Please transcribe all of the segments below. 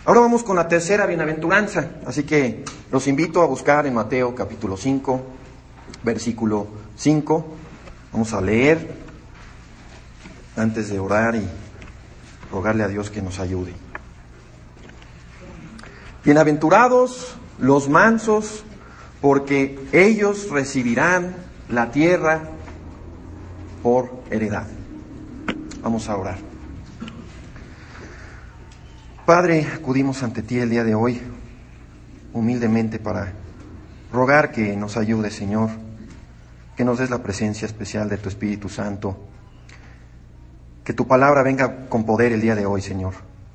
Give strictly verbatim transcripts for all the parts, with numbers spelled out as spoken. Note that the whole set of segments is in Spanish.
Ahora vamos con la tercera bienaventuranza, así que los invito a buscar en Mateo capítulo cinco, versículo cinco. Vamos a leer antes de orar y rogarle a Dios que nos ayude. Bienaventurados los mansos, porque ellos recibirán la tierra por heredad. Vamos a orar. Padre, acudimos ante ti el día de hoy, humildemente para rogar que nos ayude, Señor, que nos des la presencia especial de tu Espíritu Santo, que tu palabra venga con poder el día de hoy, Señor.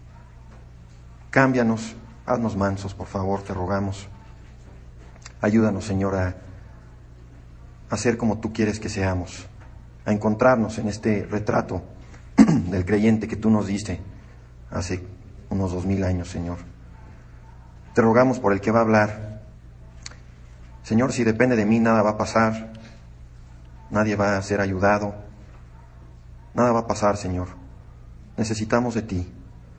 Cámbianos, haznos mansos, por favor, te rogamos. Ayúdanos, Señor, a, a ser como tú quieres que seamos, a encontrarnos en este retrato del creyente que tú nos diste hace unos dos mil años, Señor. Te rogamos por el que va a hablar. Señor, si depende de mí, nada va a pasar. Nadie va a ser ayudado. Nada va a pasar, Señor. Necesitamos de ti.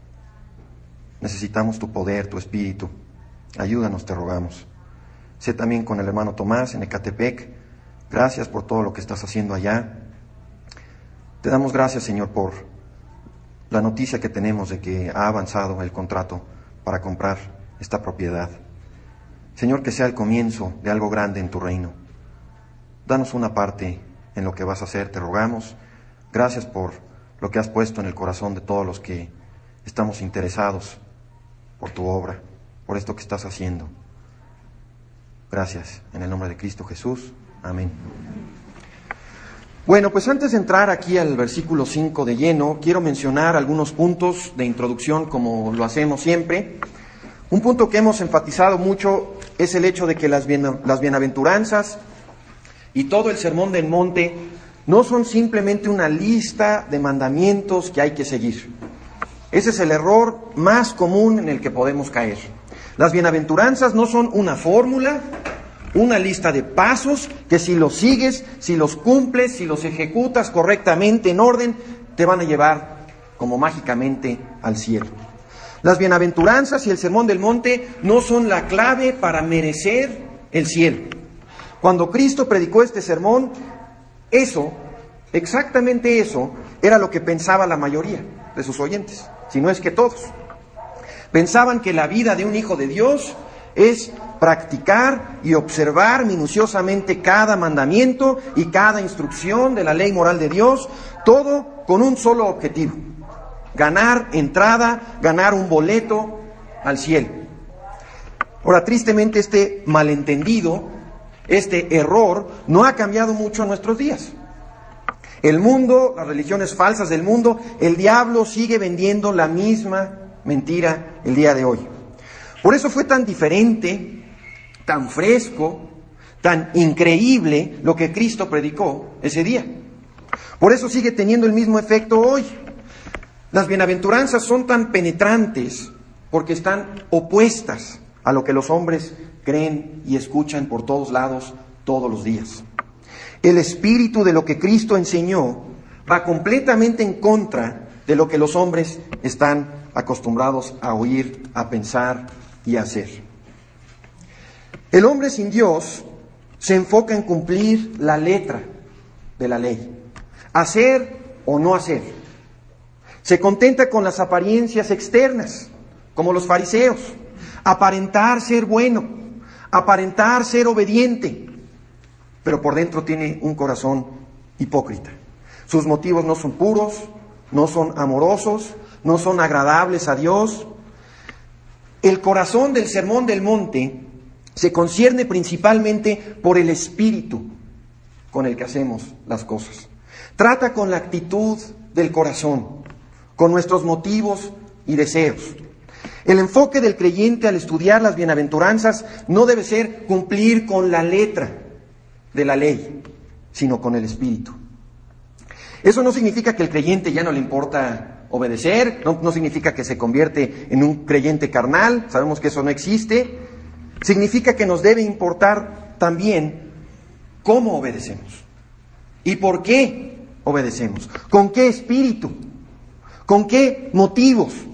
Necesitamos tu poder, tu espíritu. Ayúdanos, te rogamos. Sé también con el hermano Tomás en Ecatepec. Gracias por todo lo que estás haciendo allá. Te damos gracias, Señor, por la noticia que tenemos de que ha avanzado el contrato para comprar esta propiedad. Señor, que sea el comienzo de algo grande en tu reino. Danos una parte en lo que vas a hacer, te rogamos. Gracias por lo que has puesto en el corazón de todos los que estamos interesados por tu obra, por esto que estás haciendo. Gracias, en el nombre de Cristo Jesús. Amén. Bueno, pues antes de entrar aquí al versículo cinco de lleno, quiero mencionar algunos puntos de introducción como lo hacemos siempre. Un punto que hemos enfatizado mucho es el hecho de que las, bien, las bienaventuranzas y todo el sermón del monte no son simplemente una lista de mandamientos que hay que seguir. Ese es el error más común en el que podemos caer. Las bienaventuranzas no son una fórmula, una lista de pasos que si los sigues, si los cumples, si los ejecutas correctamente en orden, te van a llevar como mágicamente al cielo. Las bienaventuranzas y el sermón del monte no son la clave para merecer el cielo. Cuando Cristo predicó este sermón, eso, exactamente eso, era lo que pensaba la mayoría de sus oyentes, si no es que todos. Pensaban que la vida de un hijo de Dios es practicar y observar minuciosamente cada mandamiento y cada instrucción de la ley moral de Dios, todo con un solo objetivo: ganar entrada, ganar un boleto al cielo. Ahora, tristemente, este malentendido, este error, no ha cambiado mucho en nuestros días. El mundo, las religiones falsas del mundo, el diablo sigue vendiendo la misma mentira el día de hoy. Por eso fue tan diferente, tan fresco, tan increíble lo que Cristo predicó ese día. Por eso sigue teniendo el mismo efecto hoy. Las bienaventuranzas son tan penetrantes porque están opuestas a lo que los hombres creen y escuchan por todos lados todos los días. El espíritu de lo que Cristo enseñó va completamente en contra de lo que los hombres están acostumbrados a oír, a pensar y a hacer. El hombre sin Dios se enfoca en cumplir la letra de la ley, hacer o no hacer. Se contenta con las apariencias externas, como los fariseos, aparentar ser bueno, aparentar ser obediente, pero por dentro tiene un corazón hipócrita. Sus motivos no son puros, no son amorosos, no son agradables a Dios. El corazón del sermón del monte se concierne principalmente por el espíritu con el que hacemos las cosas. Trata con la actitud del corazón, con nuestros motivos y deseos. El enfoque del creyente al estudiar las bienaventuranzas no debe ser cumplir con la letra de la ley, sino con el espíritu. Eso no significa que el creyente ya no le importa obedecer, no, no significa que se convierte en un creyente carnal, sabemos que eso no existe. Significa que nos debe importar también cómo obedecemos y por qué obedecemos, con qué espíritu, con qué motivos.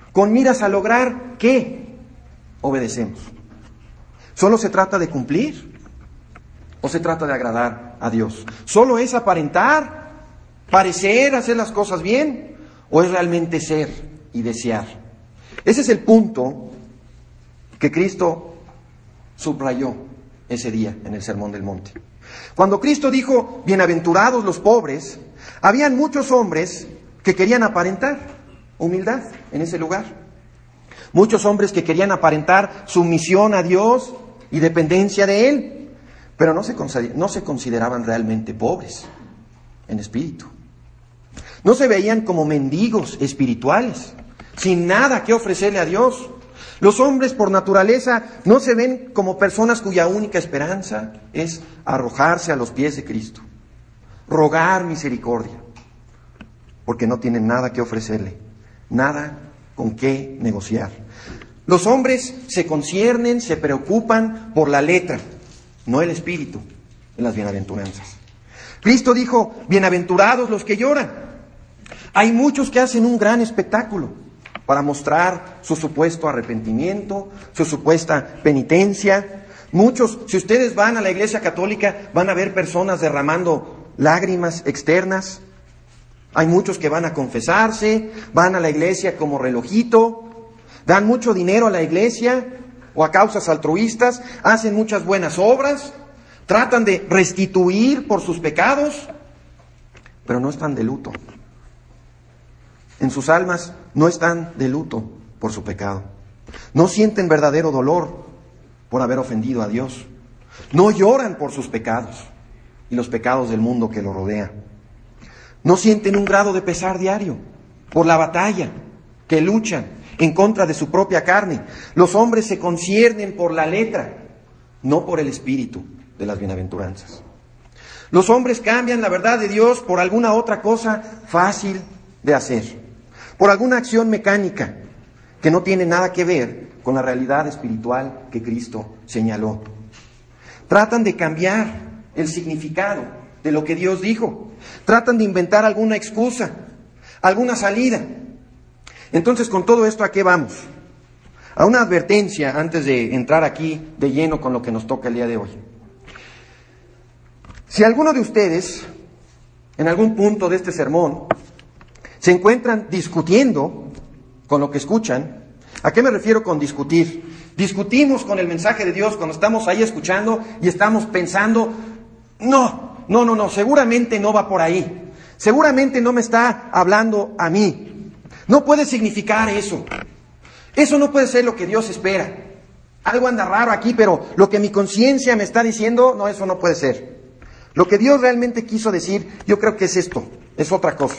con miras a lograr ¿qué? Obedecemos. ¿Solo se trata de cumplir? ¿O se trata de agradar a Dios? ¿Solo es aparentar, parecer, hacer las cosas bien? ¿O es realmente ser y desear? Ese es el punto que Cristo subrayó ese día en el Sermón del Monte. Cuando Cristo dijo, bienaventurados los pobres, habían muchos hombres que querían aparentar humildad en ese lugar. Muchos hombres que querían aparentar sumisión a Dios y dependencia de Él. Pero no se, no se consideraban realmente pobres en espíritu. No se veían como mendigos espirituales, sin nada que ofrecerle a Dios. Los hombres por naturaleza no se ven como personas cuya única esperanza es arrojarse a los pies de Cristo, rogar misericordia, porque no tienen nada que ofrecerle, nada con qué negociar. Los hombres se conciernen, se preocupan por la letra, no el espíritu de las bienaventuranzas. Cristo dijo, bienaventurados los que lloran. Hay muchos que hacen un gran espectáculo para mostrar su supuesto arrepentimiento, su supuesta penitencia. Muchos, si ustedes van a la iglesia católica, van a ver personas derramando lágrimas externas. Hay muchos que van a confesarse, van a la iglesia como relojito, dan mucho dinero a la iglesia o a causas altruistas, hacen muchas buenas obras, tratan de restituir por sus pecados, pero no están de luto. En sus almas no están de luto por su pecado. No sienten verdadero dolor por haber ofendido a Dios. No lloran por sus pecados y los pecados del mundo que lo rodea. No sienten un grado de pesar diario por la batalla que luchan en contra de su propia carne. Los hombres se conciernen por la letra, no por el espíritu de las bienaventuranzas. Los hombres cambian la verdad de Dios por alguna otra cosa fácil de hacer, por alguna acción mecánica que no tiene nada que ver con la realidad espiritual que Cristo señaló. Tratan de cambiar el significado de lo que Dios dijo. Tratan de inventar alguna excusa, alguna salida. Entonces, con todo esto, ¿a qué vamos? A una advertencia antes de entrar aquí de lleno con lo que nos toca el día de hoy. Si alguno de ustedes, en algún punto de este sermón, se encuentran discutiendo con lo que escuchan, ¿a qué me refiero con discutir? Discutimos con el mensaje de Dios cuando estamos ahí escuchando y estamos pensando, no, no, no, no, seguramente no va por ahí. Seguramente no me está hablando a mí. No puede significar eso. Eso no puede ser lo que Dios espera. Algo anda raro aquí, pero lo que mi conciencia me está diciendo, no, eso no puede ser. Lo que Dios realmente quiso decir, yo creo que es esto, es otra cosa.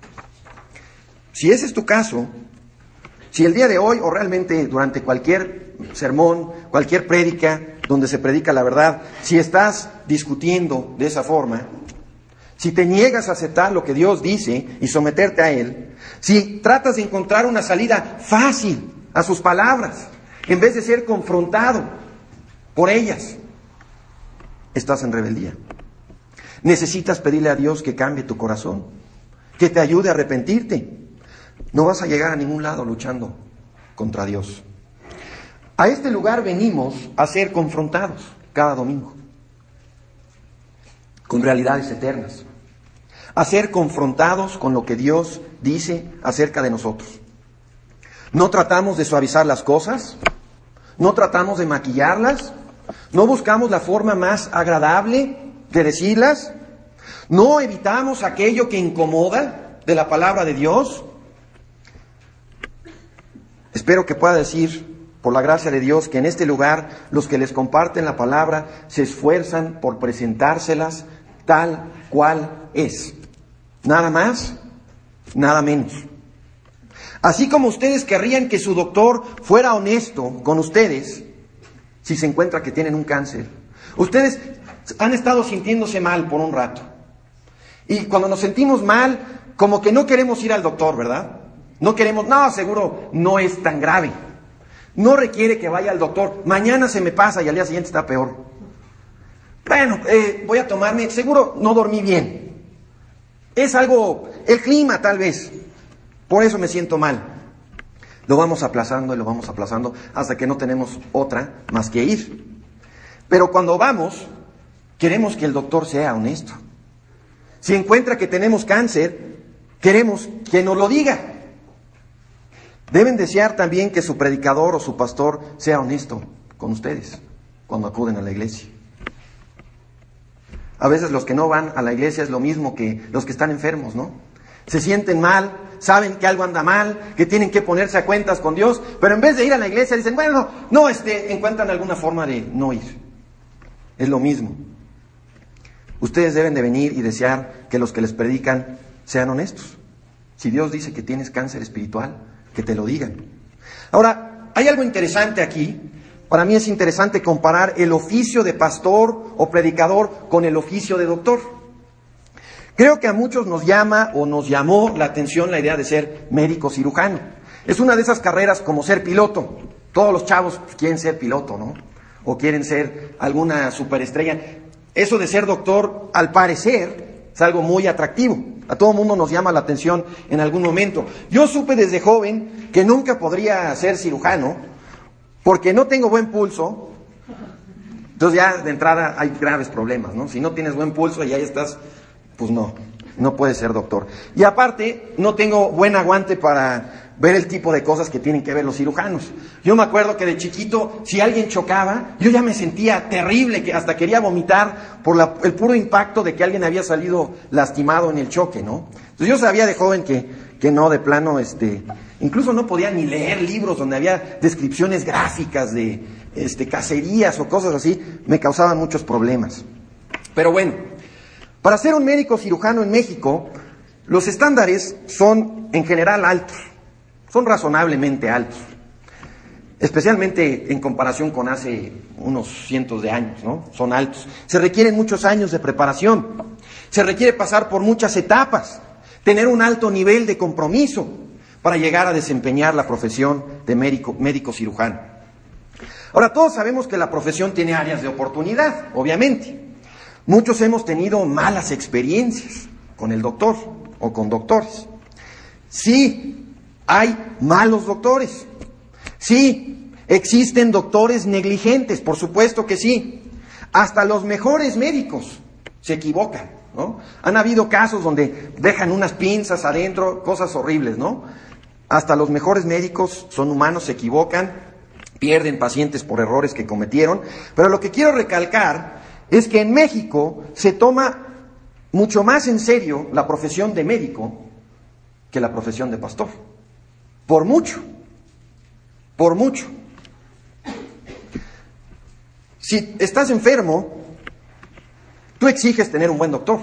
Si ese es tu caso, si el día de hoy o realmente durante cualquier sermón, cualquier prédica donde se predica la verdad, si estás discutiendo de esa forma, si te niegas a aceptar lo que Dios dice y someterte a Él, si tratas de encontrar una salida fácil a sus palabras, en vez de ser confrontado por ellas, estás en rebeldía. Necesitas pedirle a Dios que cambie tu corazón, que te ayude a arrepentirte. No vas a llegar a ningún lado luchando contra Dios. A este lugar venimos a ser confrontados cada domingo con realidades eternas, a ser confrontados con lo que Dios dice acerca de nosotros. No tratamos de suavizar las cosas, no tratamos de maquillarlas, no buscamos la forma más agradable de decirlas, no evitamos aquello que incomoda de la palabra de Dios. Espero que pueda decir, por la gracia de Dios, que en este lugar los que les comparten la palabra se esfuerzan por presentárselas tal cual es. Nada más, nada menos. Así como ustedes querrían que su doctor fuera honesto con ustedes, si se encuentra que tienen un cáncer. Ustedes han estado sintiéndose mal por un rato. Y cuando nos sentimos mal, como que no queremos ir al doctor, ¿verdad? No queremos, no, seguro no es tan grave. No requiere que vaya al doctor. Mañana se me pasa y al día siguiente está peor. Bueno, eh, voy a tomarme, seguro no dormí bien. Es algo, el clima tal vez. Por eso me siento mal. Lo vamos aplazando y lo vamos aplazando hasta que no tenemos otra más que ir. Pero cuando vamos, queremos que el doctor sea honesto. Si encuentra que tenemos cáncer, queremos que nos lo diga. Deben desear también que su predicador o su pastor sea honesto con ustedes cuando acuden a la iglesia. A veces los que no van a la iglesia es lo mismo que los que están enfermos, ¿no? Se sienten mal, saben que algo anda mal, que tienen que ponerse a cuentas con Dios, pero en vez de ir a la iglesia dicen, bueno, no, no este, encuentran alguna forma de no ir. Es lo mismo. Ustedes deben de venir y desear que los que les predican sean honestos. Si Dios dice que tienes cáncer espiritual, que te lo digan. Ahora, hay algo interesante aquí. Para mí es interesante comparar el oficio de pastor o predicador con el oficio de doctor. Creo que a muchos nos llama o nos llamó la atención la idea de ser médico cirujano. Es una de esas carreras como ser piloto. Todos los chavos quieren ser piloto, ¿no? O quieren ser alguna superestrella. Eso de ser doctor, al parecer, es algo muy atractivo. A todo mundo nos llama la atención en algún momento. Yo supe desde joven que nunca podría ser cirujano porque no tengo buen pulso. Entonces ya de entrada hay graves problemas, ¿no? Si no tienes buen pulso y ahí estás, pues no, no puedes ser doctor. Y aparte, no tengo buen aguante para ver el tipo de cosas que tienen que ver los cirujanos. Yo me acuerdo que de chiquito, si alguien chocaba, yo ya me sentía terrible, que hasta quería vomitar por la, el puro impacto de que alguien había salido lastimado en el choque, ¿no? Entonces yo sabía de joven que, que no, de plano, este, incluso no podía ni leer libros donde había descripciones gráficas de este, cacerías o cosas así, me causaban muchos problemas. Pero bueno, para ser un médico cirujano en México, los estándares son en general altos. Son razonablemente altos, especialmente en comparación con hace unos cientos de años, ¿no? Son altos. Se requieren muchos años de preparación, se requiere pasar por muchas etapas, tener un alto nivel de compromiso para llegar a desempeñar la profesión de médico, médico cirujano. Ahora, todos sabemos que la profesión tiene áreas de oportunidad, obviamente. Muchos hemos tenido malas experiencias con el doctor o con doctores. Sí, hay malos doctores. Sí, existen doctores negligentes, por supuesto que sí. Hasta los mejores médicos se equivocan, ¿no? Han habido casos donde dejan unas pinzas adentro, cosas horribles, ¿no? Hasta los mejores médicos son humanos, se equivocan, pierden pacientes por errores que cometieron. Pero lo que quiero recalcar es que en México se toma mucho más en serio la profesión de médico que la profesión de pastor. Por mucho, por mucho. Si estás enfermo, tú exiges tener un buen doctor.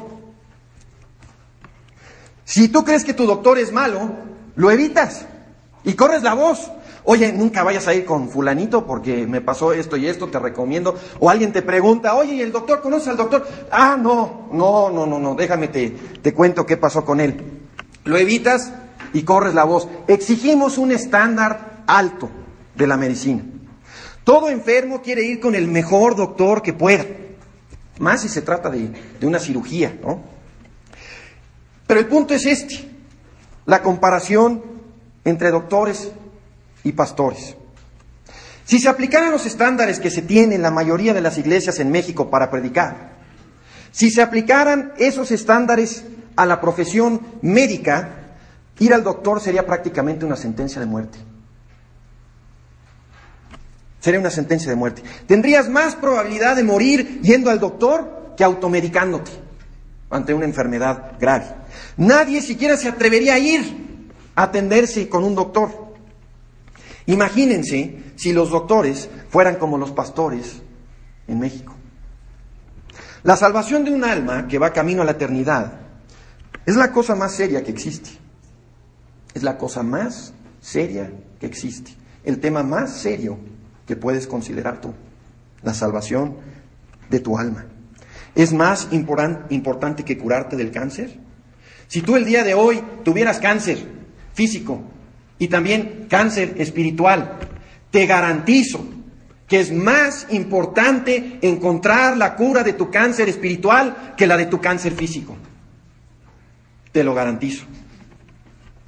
Si tú crees que tu doctor es malo, lo evitas y corres la voz. Oye, nunca vayas a ir con fulanito porque me pasó esto y esto, te recomiendo. O alguien te pregunta, oye, ¿y el doctor? ¿Conoces al doctor? Ah, no, no, no, no, no, déjame te, te cuento qué pasó con él. Lo evitas y corres la voz. Exigimos un estándar alto de la medicina. Todo enfermo quiere ir con el mejor doctor que pueda. Más si se trata de, de una cirugía, ¿no? Pero el punto es este. La comparación entre doctores y pastores. Si se aplicaran los estándares que se tienen en la mayoría de las iglesias en México para predicar, si se aplicaran esos estándares a la profesión médica, ir al doctor sería prácticamente una sentencia de muerte. Sería una sentencia de muerte. Tendrías más probabilidad de morir yendo al doctor que automedicándote ante una enfermedad grave. Nadie siquiera se atrevería a ir a atenderse con un doctor. Imagínense si los doctores fueran como los pastores en México. La salvación de un alma que va camino a la eternidad es la cosa más seria que existe. Es la cosa más seria que existe. El tema más serio que puedes considerar tú. La salvación de tu alma. ¿Es más importan- importante que curarte del cáncer? Si tú el día de hoy tuvieras cáncer físico y también cáncer espiritual, te garantizo que es más importante encontrar la cura de tu cáncer espiritual que la de tu cáncer físico. Te lo garantizo.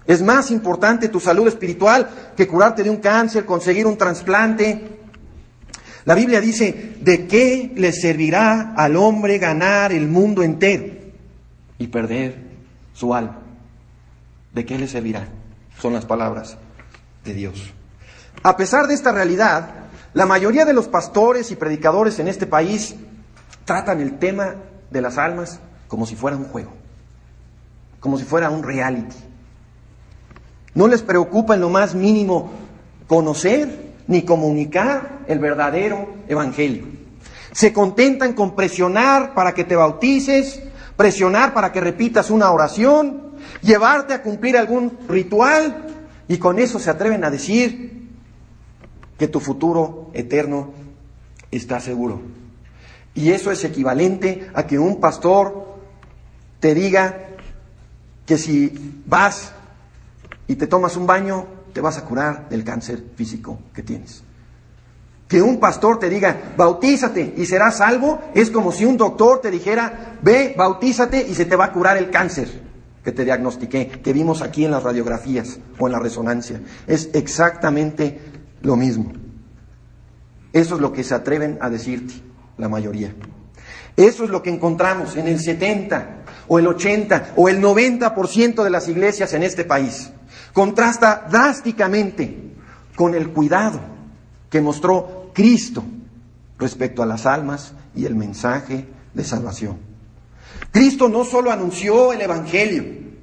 Es más importante tu salud espiritual que curarte de un cáncer, conseguir un trasplante. La Biblia dice, ¿de qué le servirá al hombre ganar el mundo entero y perder su alma? ¿De qué le servirá? Son las palabras de Dios. A pesar de esta realidad, la mayoría de los pastores y predicadores en este país tratan el tema de las almas como si fuera un juego, como si fuera un reality. No les preocupa en lo más mínimo conocer ni comunicar el verdadero evangelio. Se contentan con presionar para que te bautices, presionar para que repitas una oración, llevarte a cumplir algún ritual, y con eso se atreven a decir que tu futuro eterno está seguro. Y eso es equivalente a que un pastor te diga que si vas y te tomas un baño, te vas a curar del cáncer físico que tienes. Que un pastor te diga, bautízate y serás salvo, es como si un doctor te dijera, ve, bautízate y se te va a curar el cáncer que te diagnostiqué, que vimos aquí en las radiografías o en la resonancia. Es exactamente lo mismo. Eso es lo que se atreven a decirte la mayoría. Eso es lo que encontramos en el setenta o el ochenta o el noventa por ciento de las iglesias en este país. Contrasta drásticamente con el cuidado que mostró Cristo respecto a las almas y el mensaje de salvación. Cristo no solo anunció el Evangelio,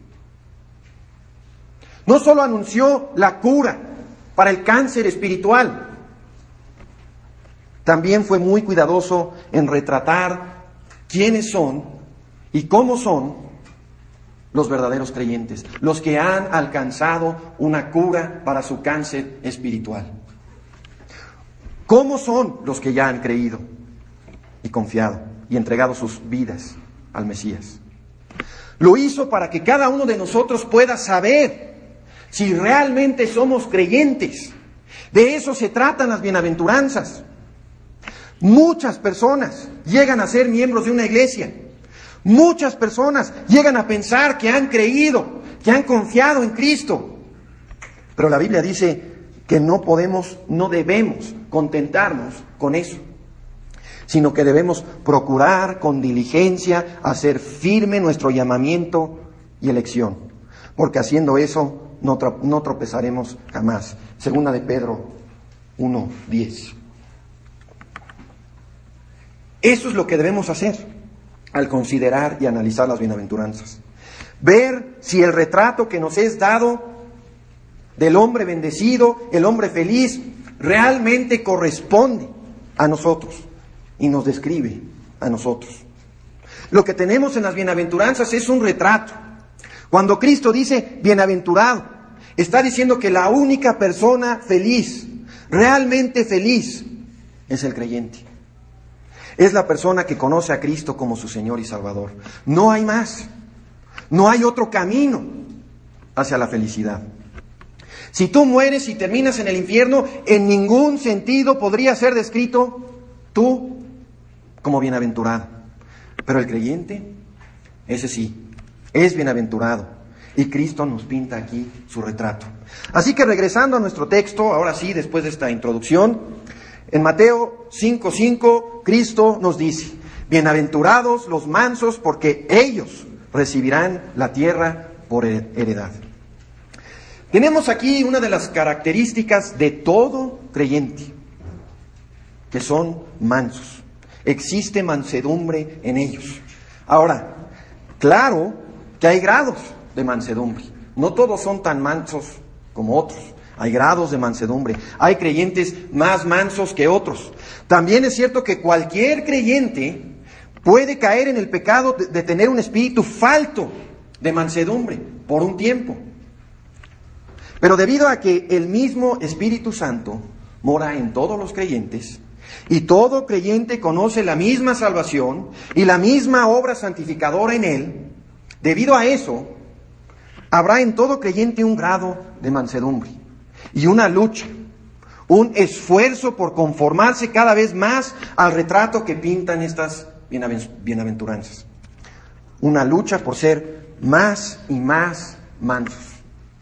no solo anunció la cura para el cáncer espiritual, también fue muy cuidadoso en retratar quiénes son y cómo son los verdaderos creyentes, los que han alcanzado una cura para su cáncer espiritual. ¿Cómo son los que ya han creído y confiado y entregado sus vidas al Mesías? Lo hizo para que cada uno de nosotros pueda saber si realmente somos creyentes. De eso se tratan las bienaventuranzas. Muchas personas llegan a ser miembros de una iglesia. Muchas personas llegan a pensar que han creído, que han confiado en Cristo. Pero la Biblia dice que no podemos, no debemos contentarnos con eso, sino que debemos procurar con diligencia hacer firme nuestro llamamiento y elección, porque haciendo eso no, tro- no tropezaremos jamás. Segunda de Pedro uno diez. Eso es lo que debemos hacer al considerar y analizar las bienaventuranzas. Ver si el retrato que nos es dado del hombre bendecido, el hombre feliz, realmente corresponde a nosotros y nos describe a nosotros. Lo que tenemos en las bienaventuranzas es un retrato. Cuando Cristo dice bienaventurado, está diciendo que la única persona feliz, realmente feliz, es el creyente. Es la persona que conoce a Cristo como su Señor y Salvador. No hay más. No hay otro camino hacia la felicidad. Si tú mueres y terminas en el infierno, en ningún sentido podría ser descrito tú como bienaventurado. Pero el creyente, ese sí, es bienaventurado. Y Cristo nos pinta aquí su retrato. Así que regresando a nuestro texto, ahora sí, después de esta introducción, en Mateo cinco cinco, Cristo nos dice, bienaventurados los mansos, porque ellos recibirán la tierra por heredad. Tenemos aquí una de las características de todo creyente, que son mansos. Existe mansedumbre en ellos. Ahora, claro que hay grados de mansedumbre. No todos son tan mansos como otros. Hay grados de mansedumbre. Hay creyentes más mansos que otros. También es cierto que cualquier creyente puede caer en el pecado de, de tener un espíritu falto de mansedumbre por un tiempo. Pero debido a que el mismo Espíritu Santo mora en todos los creyentes, y todo creyente conoce la misma salvación y la misma obra santificadora en él, debido a eso, habrá en todo creyente un grado de mansedumbre y una lucha, un esfuerzo por conformarse cada vez más al retrato que pintan estas bienaventuranzas. Una lucha por ser más y más mansos.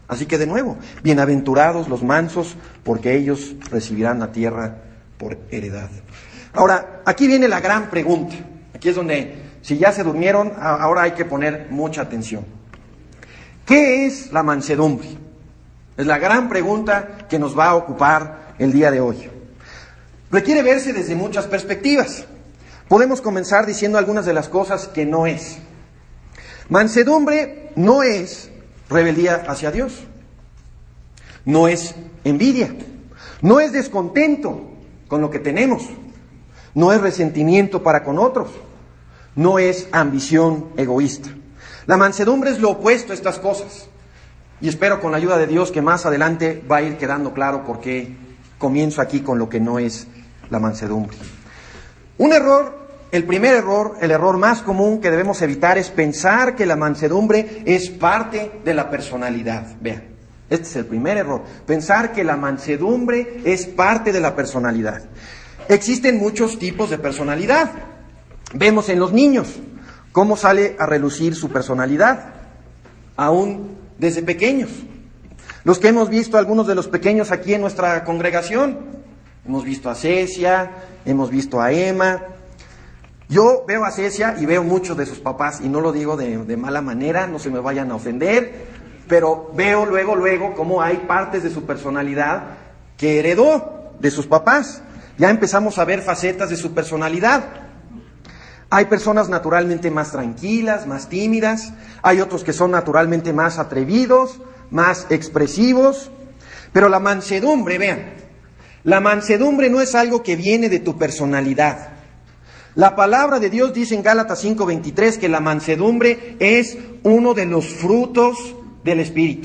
Así que de nuevo, bienaventurados los mansos, porque ellos recibirán la tierra por heredad. Ahora, aquí viene la gran pregunta. Aquí es donde, si ya se durmieron, ahora hay que poner mucha atención. ¿Qué es la mansedumbre? Es la gran pregunta que nos va a ocupar el día de hoy. Requiere verse desde muchas perspectivas. Podemos comenzar diciendo algunas de las cosas que no es. Mansedumbre no es rebeldía hacia Dios, no es envidia, no es descontento con lo que tenemos, no es resentimiento para con otros, no es ambición egoísta. La mansedumbre es lo opuesto a estas cosas, y espero con la ayuda de Dios que más adelante va a ir quedando claro por qué comienzo aquí con lo que no es la mansedumbre. Un error, el primer error, el error más común que debemos evitar es pensar que la mansedumbre es parte de la personalidad. Vean, este es el primer error, pensar que la mansedumbre es parte de la personalidad. Existen muchos tipos de personalidad. Vemos en los niños cómo sale a relucir su personalidad, aún desde pequeños. Los que hemos visto, algunos de los pequeños aquí en nuestra congregación, hemos visto a Cecia, hemos visto a Emma. Yo veo a Cecia y veo muchos de sus papás, y no lo digo de, de mala manera, no se me vayan a ofender, pero veo luego, luego cómo hay partes de su personalidad que heredó de sus papás. Ya empezamos a ver facetas de su personalidad. Hay personas naturalmente más tranquilas, más tímidas, hay otros que son naturalmente más atrevidos, más expresivos, pero la mansedumbre, vean, la mansedumbre no es algo que viene de tu personalidad. La palabra de Dios dice en Gálatas cinco veintitrés que la mansedumbre es uno de los frutos del Espíritu.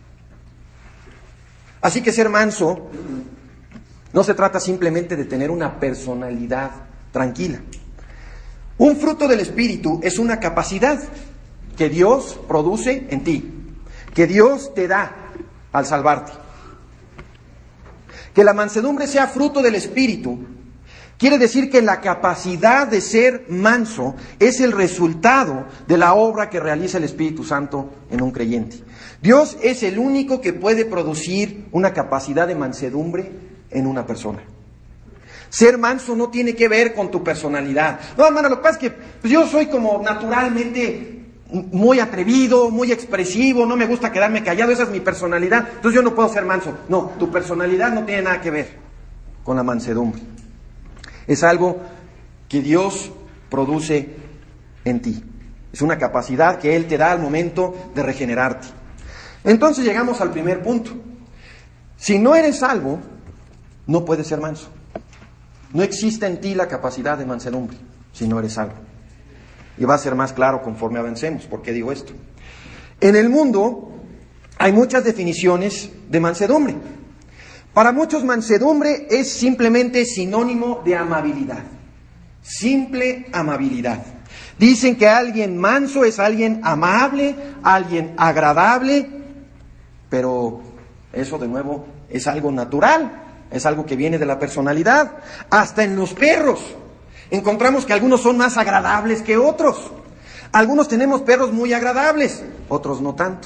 Así que ser manso no se trata simplemente de tener una personalidad tranquila. Un fruto del Espíritu es una capacidad que Dios produce en ti, que Dios te da al salvarte. Que la mansedumbre sea fruto del Espíritu quiere decir que la capacidad de ser manso es el resultado de la obra que realiza el Espíritu Santo en un creyente. Dios es el único que puede producir una capacidad de mansedumbre en una persona. Ser manso no tiene que ver con tu personalidad. No, hermano, lo que pasa es que pues, yo soy como naturalmente muy atrevido, muy expresivo, no me gusta quedarme callado, esa es mi personalidad, entonces yo no puedo ser manso. No, tu personalidad no tiene nada que ver con la mansedumbre. Es algo que Dios produce en ti. Es una capacidad que Él te da al momento de regenerarte. Entonces llegamos al primer punto. Si no eres salvo, no puedes ser manso. No existe en ti la capacidad de mansedumbre si no eres salvo. Y va a ser más claro conforme avancemos. ¿Por qué digo esto? En el mundo hay muchas definiciones de mansedumbre. Para muchos, mansedumbre es simplemente sinónimo de amabilidad. Simple amabilidad. Dicen que alguien manso es alguien amable, alguien agradable, pero eso de nuevo es algo natural, es algo que viene de la personalidad. Hasta en los perros encontramos que algunos son más agradables que otros. Algunos tenemos perros muy agradables, otros no tanto.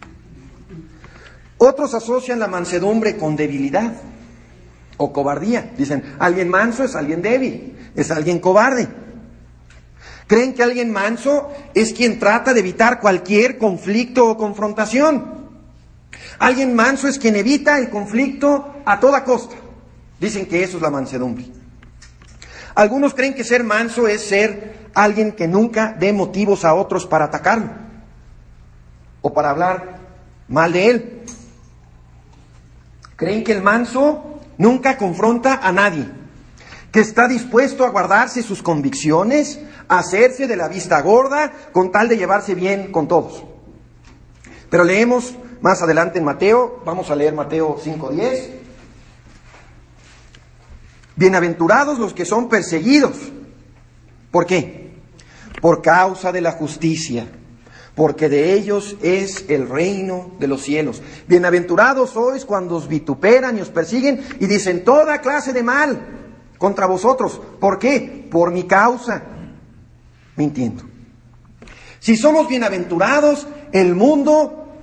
Otros asocian la mansedumbre con debilidad o cobardía. Dicen, alguien manso es alguien débil, es alguien cobarde. Creen que alguien manso es quien trata de evitar cualquier conflicto o confrontación. Alguien manso es quien evita el conflicto a toda costa. Dicen que eso es la mansedumbre. Algunos creen que ser manso es ser alguien que nunca dé motivos a otros para atacarlo o para hablar mal de él. Creen que el manso nunca confronta a nadie, que está dispuesto a guardarse sus convicciones, a hacerse de la vista gorda, con tal de llevarse bien con todos. Pero leemos más adelante en Mateo, vamos a leer Mateo cinco diez. Bienaventurados los que son perseguidos. ¿Por qué? Por causa de la justicia, porque de ellos es el reino de los cielos. Bienaventurados sois cuando os vituperan y os persiguen y dicen toda clase de mal contra vosotros. ¿Por qué? Por mi causa. Mintiendo. Si somos bienaventurados, el mundo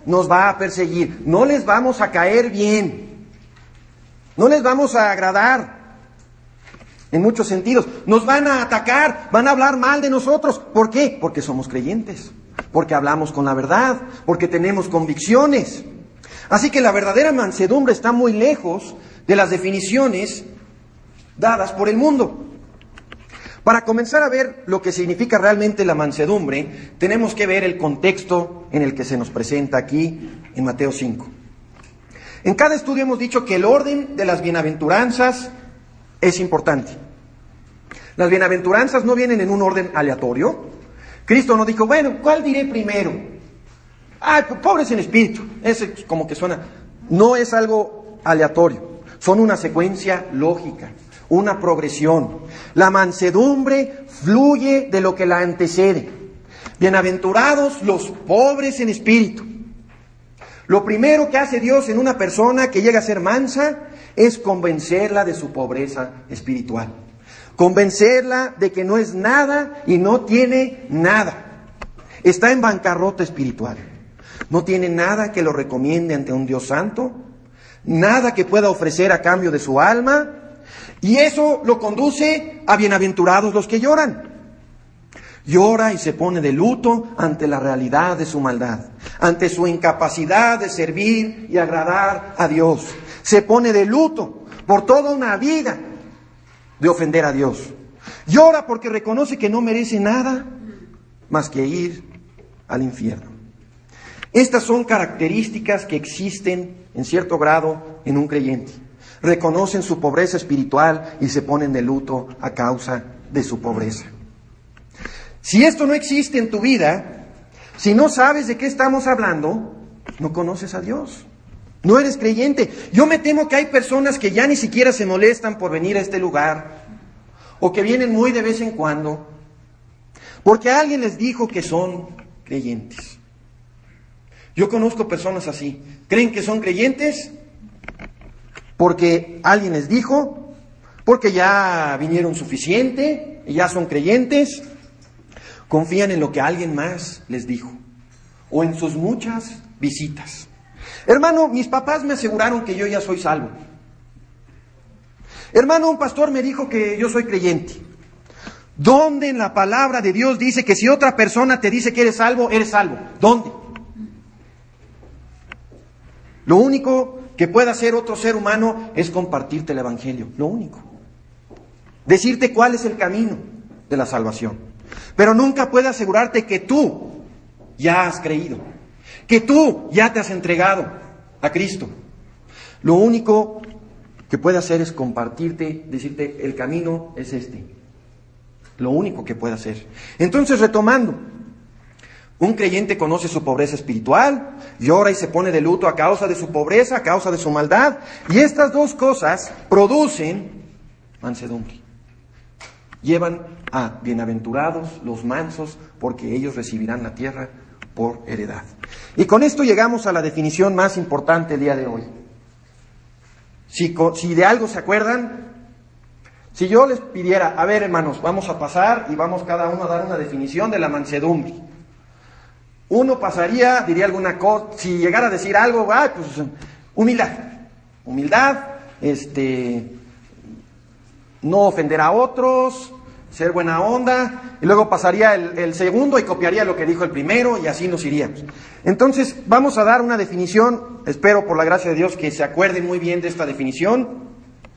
nos va a perseguir. No les vamos a caer bien. No les vamos a agradar. En muchos sentidos. Nos van a atacar, van a hablar mal de nosotros. ¿Por qué? Porque somos creyentes. Porque hablamos con la verdad. Porque tenemos convicciones. Así que la verdadera mansedumbre está muy lejos de las definiciones dadas por el mundo. Para comenzar a ver lo que significa realmente la mansedumbre, tenemos que ver el contexto en el que se nos presenta aquí en Mateo cinco. En cada estudio hemos dicho que el orden de las bienaventuranzas es importante. Las bienaventuranzas no vienen en un orden aleatorio. Cristo no dijo, bueno, ¿cuál diré primero? Ah, pobres en espíritu. Ese como que suena. No es algo aleatorio. Son una secuencia lógica, una progresión. La mansedumbre fluye de lo que la antecede. Bienaventurados los pobres en espíritu. Lo primero que hace Dios en una persona que llega a ser mansa es convencerla de su pobreza espiritual. Convencerla de que no es nada y no tiene nada. Está en bancarrota espiritual. No tiene nada que lo recomiende ante un Dios santo, nada que pueda ofrecer a cambio de su alma, y eso lo conduce a bienaventurados los que lloran. Llora y se pone de luto ante la realidad de su maldad, ante su incapacidad de servir y agradar a Dios. Se pone de luto por toda una vida de ofender a Dios. Llora porque reconoce que no merece nada más que ir al infierno. Estas son características que existen en cierto grado en un creyente. Reconocen su pobreza espiritual y se ponen de luto a causa de su pobreza. Si esto no existe en tu vida, si no sabes de qué estamos hablando, no conoces a Dios. No eres creyente. Yo me temo que hay personas que ya ni siquiera se molestan por venir a este lugar, o que vienen muy de vez en cuando, porque alguien les dijo que son creyentes. Yo conozco personas así. Creen que son creyentes porque alguien les dijo, porque ya vinieron suficiente, y ya son creyentes. Confían en lo que alguien más les dijo, o en sus muchas visitas. Hermano, mis papás me aseguraron que yo ya soy salvo. Hermano, un pastor me dijo que yo soy creyente. ¿Dónde en la palabra de Dios dice que si otra persona te dice que eres salvo, eres salvo? ¿Dónde? Lo único que puede hacer otro ser humano es compartirte el evangelio. Lo único. Decirte cuál es el camino de la salvación. Pero nunca puede asegurarte que tú ya has creído, que tú ya te has entregado a Cristo. Lo único que puede hacer es compartirte, decirte el camino es este. Lo único que puede hacer. Entonces, retomando, un creyente conoce su pobreza espiritual, llora y se pone de luto a causa de su pobreza, a causa de su maldad, y estas dos cosas producen mansedumbre. Llevan a bienaventurados los mansos, porque ellos recibirán la tierra por heredad. Y con esto llegamos a la definición más importante el día de hoy. Si, si de algo se acuerdan, si yo les pidiera, a ver hermanos, vamos a pasar y vamos cada uno a dar una definición de la mansedumbre. Uno pasaría, diría alguna cosa, si llegara a decir algo, ah, pues humildad. Humildad, este, no ofender a otros, ser buena onda, y luego pasaría el, el segundo y copiaría lo que dijo el primero, y así nos iríamos. Entonces, vamos a dar una definición, espero por la gracia de Dios que se acuerden muy bien de esta definición.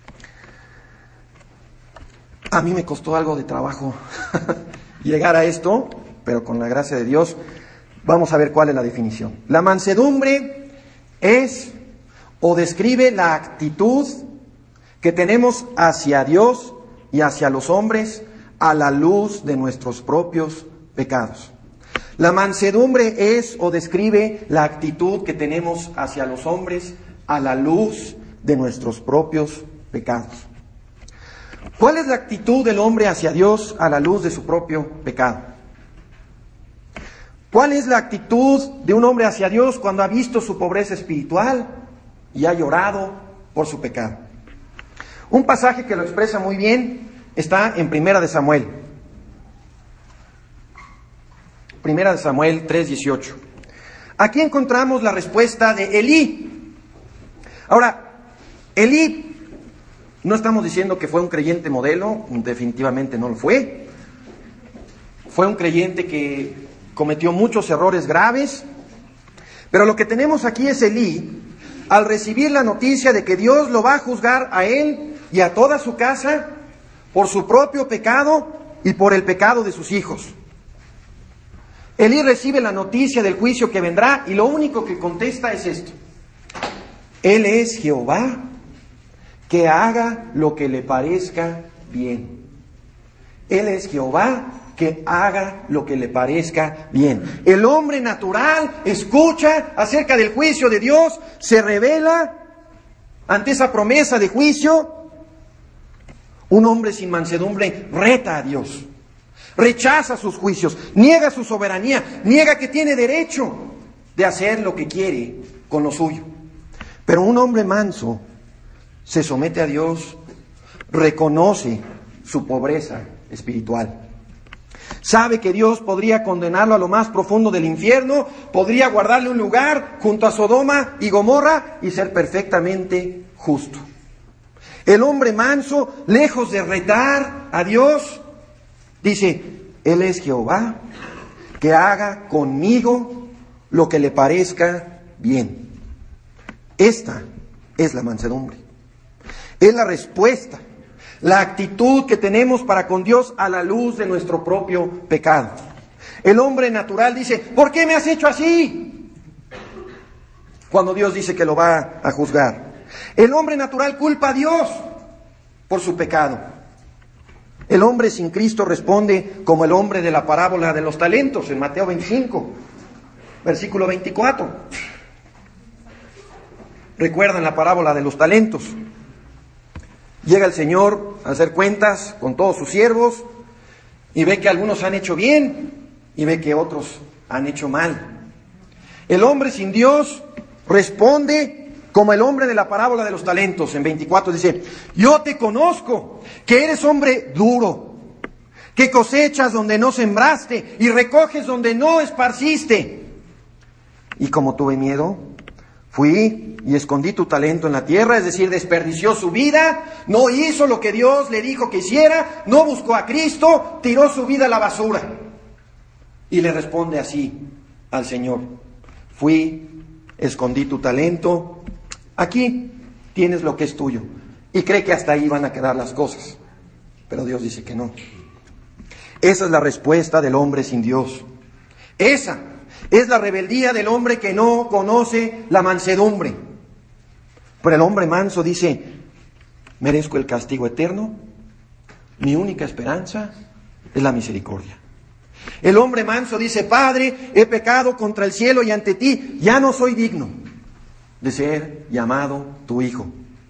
A mí me costó algo de trabajo llegar a esto, pero con la gracia de Dios vamos a ver cuál es la definición. La mansedumbre es o describe la actitud que tenemos hacia Dios y hacia los hombres a la luz de nuestros propios pecados. La mansedumbre es o describe la actitud que tenemos hacia los hombres a la luz de nuestros propios pecados. ¿Cuál es la actitud del hombre hacia Dios a la luz de su propio pecado? ¿Cuál es la actitud de un hombre hacia Dios cuando ha visto su pobreza espiritual y ha llorado por su pecado? Un pasaje que lo expresa muy bien está en Primera de Samuel. Primera de Samuel tres dieciocho. Aquí encontramos la respuesta de Elí. Ahora, Elí, no estamos diciendo que fue un creyente modelo, definitivamente no lo fue. Fue un creyente que cometió muchos errores graves, pero lo que tenemos aquí es Elí, al recibir la noticia de que Dios lo va a juzgar a él y a toda su casa por su propio pecado y por el pecado de sus hijos. Elí recibe la noticia del juicio que vendrá y lo único que contesta es esto: Él es Jehová, que haga lo que le parezca bien. Él es Jehová, que haga lo que le parezca bien. El hombre natural escucha acerca del juicio de Dios, se revela ante esa promesa de juicio. Un hombre sin mansedumbre reta a Dios, rechaza sus juicios, niega su soberanía, niega que tiene derecho de hacer lo que quiere con lo suyo. Pero un hombre manso se somete a Dios, reconoce su pobreza espiritual. Sabe que Dios podría condenarlo a lo más profundo del infierno, podría guardarle un lugar junto a Sodoma y Gomorra y ser perfectamente justo. El hombre manso, lejos de retar a Dios, dice: Él es Jehová, que haga conmigo lo que le parezca bien. Esta es la mansedumbre. Es la respuesta, la actitud que tenemos para con Dios a la luz de nuestro propio pecado. El hombre natural dice: ¿por qué me has hecho así? Cuando Dios dice que lo va a juzgar. El hombre natural culpa a Dios por su pecado. El hombre sin Cristo responde como el hombre de la parábola de los talentos en Mateo veinticinco, versículo veinticuatro. ¿Recuerdan la parábola de los talentos? Llega el Señor a hacer cuentas con todos sus siervos y ve que algunos han hecho bien y ve que otros han hecho mal. El hombre sin Dios responde como el hombre de la parábola de los talentos. En veinticuatro dice: yo te conozco, que eres hombre duro, que cosechas donde no sembraste y recoges donde no esparciste. Y como tuve miedo, fui y escondí tu talento en la tierra, es decir, desperdició su vida, no hizo lo que Dios le dijo que hiciera, no buscó a Cristo, tiró su vida a la basura. Y le responde así al Señor: fui, escondí tu talento, aquí tienes lo que es tuyo. Y cree que hasta ahí van a quedar las cosas. Pero Dios dice que no. Esa es la respuesta del hombre sin Dios. Esa es la rebeldía del hombre que no conoce la mansedumbre. Pero el hombre manso dice: merezco el castigo eterno, mi única esperanza es la misericordia. El hombre manso dice: Padre, he pecado contra el cielo y ante ti, ya no soy digno de ser llamado tu hijo.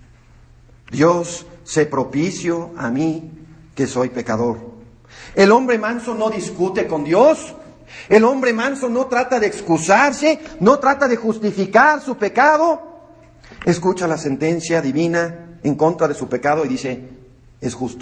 Dios, sé propicio a mí, que soy pecador. El hombre manso no discute con Dios. El hombre manso no trata de excusarse, no trata de justificar su pecado. Escucha la sentencia divina en contra de su pecado y dice: es justo,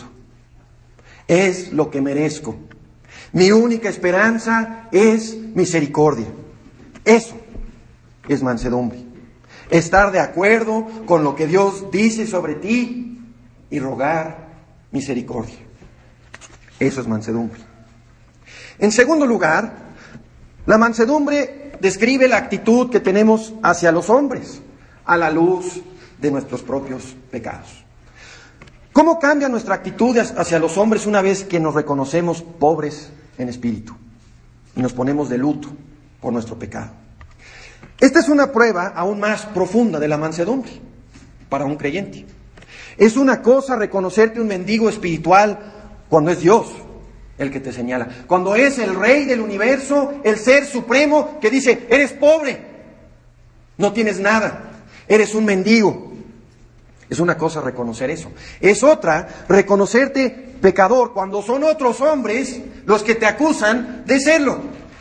es lo que merezco. Mi única esperanza es misericordia. Eso es mansedumbre. Estar de acuerdo con lo que Dios dice sobre ti y rogar misericordia. Eso es mansedumbre. En segundo lugar, la mansedumbre describe la actitud que tenemos hacia los hombres a la luz de nuestros propios pecados. ¿Cómo cambia nuestra actitud hacia los hombres una vez que nos reconocemos pobres en espíritu y nos ponemos de luto por nuestro pecado? Esta es una prueba aún más profunda de la mansedumbre para un creyente. Es una cosa reconocerte un mendigo espiritual cuando es Dios el que te señala, cuando es el Rey del universo, el Ser Supremo que dice: eres pobre, no tienes nada, eres un mendigo. Es una cosa reconocer eso. Es otra reconocerte pecador cuando son otros hombres los que te acusan de serlo.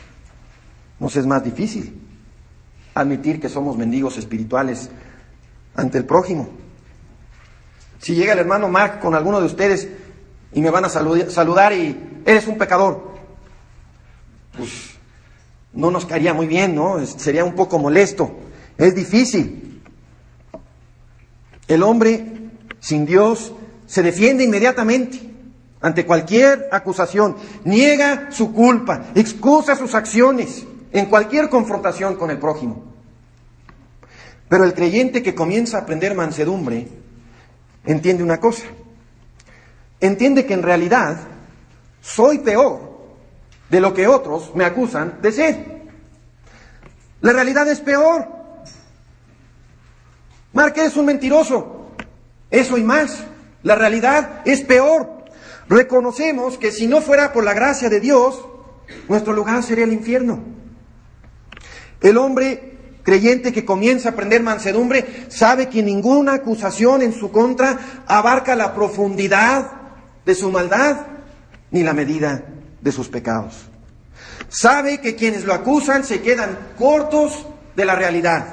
Nos es más difícil admitir que somos mendigos espirituales ante el prójimo. Si llega el hermano Mark con alguno de ustedes y me van a salud- saludar y eres un pecador, pues no nos caería muy bien, ¿no? Sería un poco molesto. Es difícil. El hombre sin Dios se defiende inmediatamente ante cualquier acusación, niega su culpa, excusa sus acciones en cualquier confrontación con el prójimo. Pero el creyente que comienza a aprender mansedumbre entiende una cosa. Entiende que en realidad soy peor de lo que otros me acusan de ser. La realidad es peor. Mark es un mentiroso. Eso y más. La realidad es peor. Reconocemos que si no fuera por la gracia de Dios, nuestro lugar sería el infierno. El hombre creyente que comienza a aprender mansedumbre sabe que ninguna acusación en su contra abarca la profundidad de su maldad ni la medida de sus pecados. Sabe que quienes lo acusan se quedan cortos de la realidad.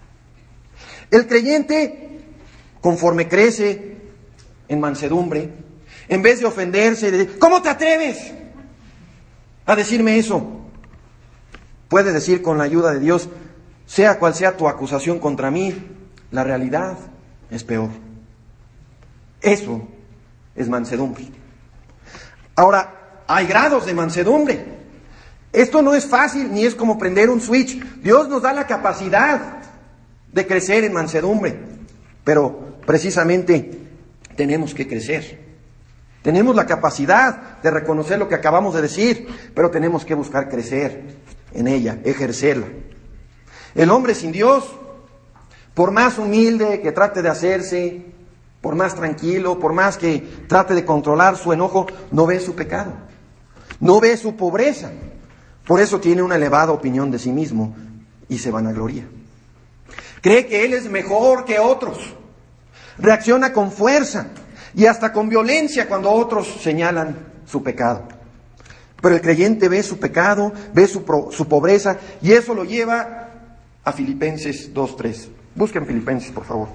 El creyente, conforme crece en mansedumbre, en vez de ofenderse, de decir, ¿cómo te atreves a decirme eso?, puede decir con la ayuda de Dios, sea cual sea tu acusación contra mí, la realidad es peor. Eso es mansedumbre. Ahora, hay grados de mansedumbre. Esto no es fácil ni es como prender un switch. Dios nos da la capacidad de crecer en mansedumbre, pero precisamente tenemos que crecer. Tenemos la capacidad de reconocer lo que acabamos de decir, pero tenemos que buscar crecer en ella, ejercerla. El hombre sin Dios, por más humilde que trate de hacerse, por más tranquilo, por más que trate de controlar su enojo, no ve su pecado, no ve su pobreza. Por eso tiene una elevada opinión de sí mismo y se vanagloria. Cree que él es mejor que otros. Reacciona con fuerza y hasta con violencia cuando otros señalan su pecado. Pero el creyente ve su pecado, ve su, pro, su pobreza, y eso lo lleva a Filipenses dos tres. Busquen Filipenses, por favor.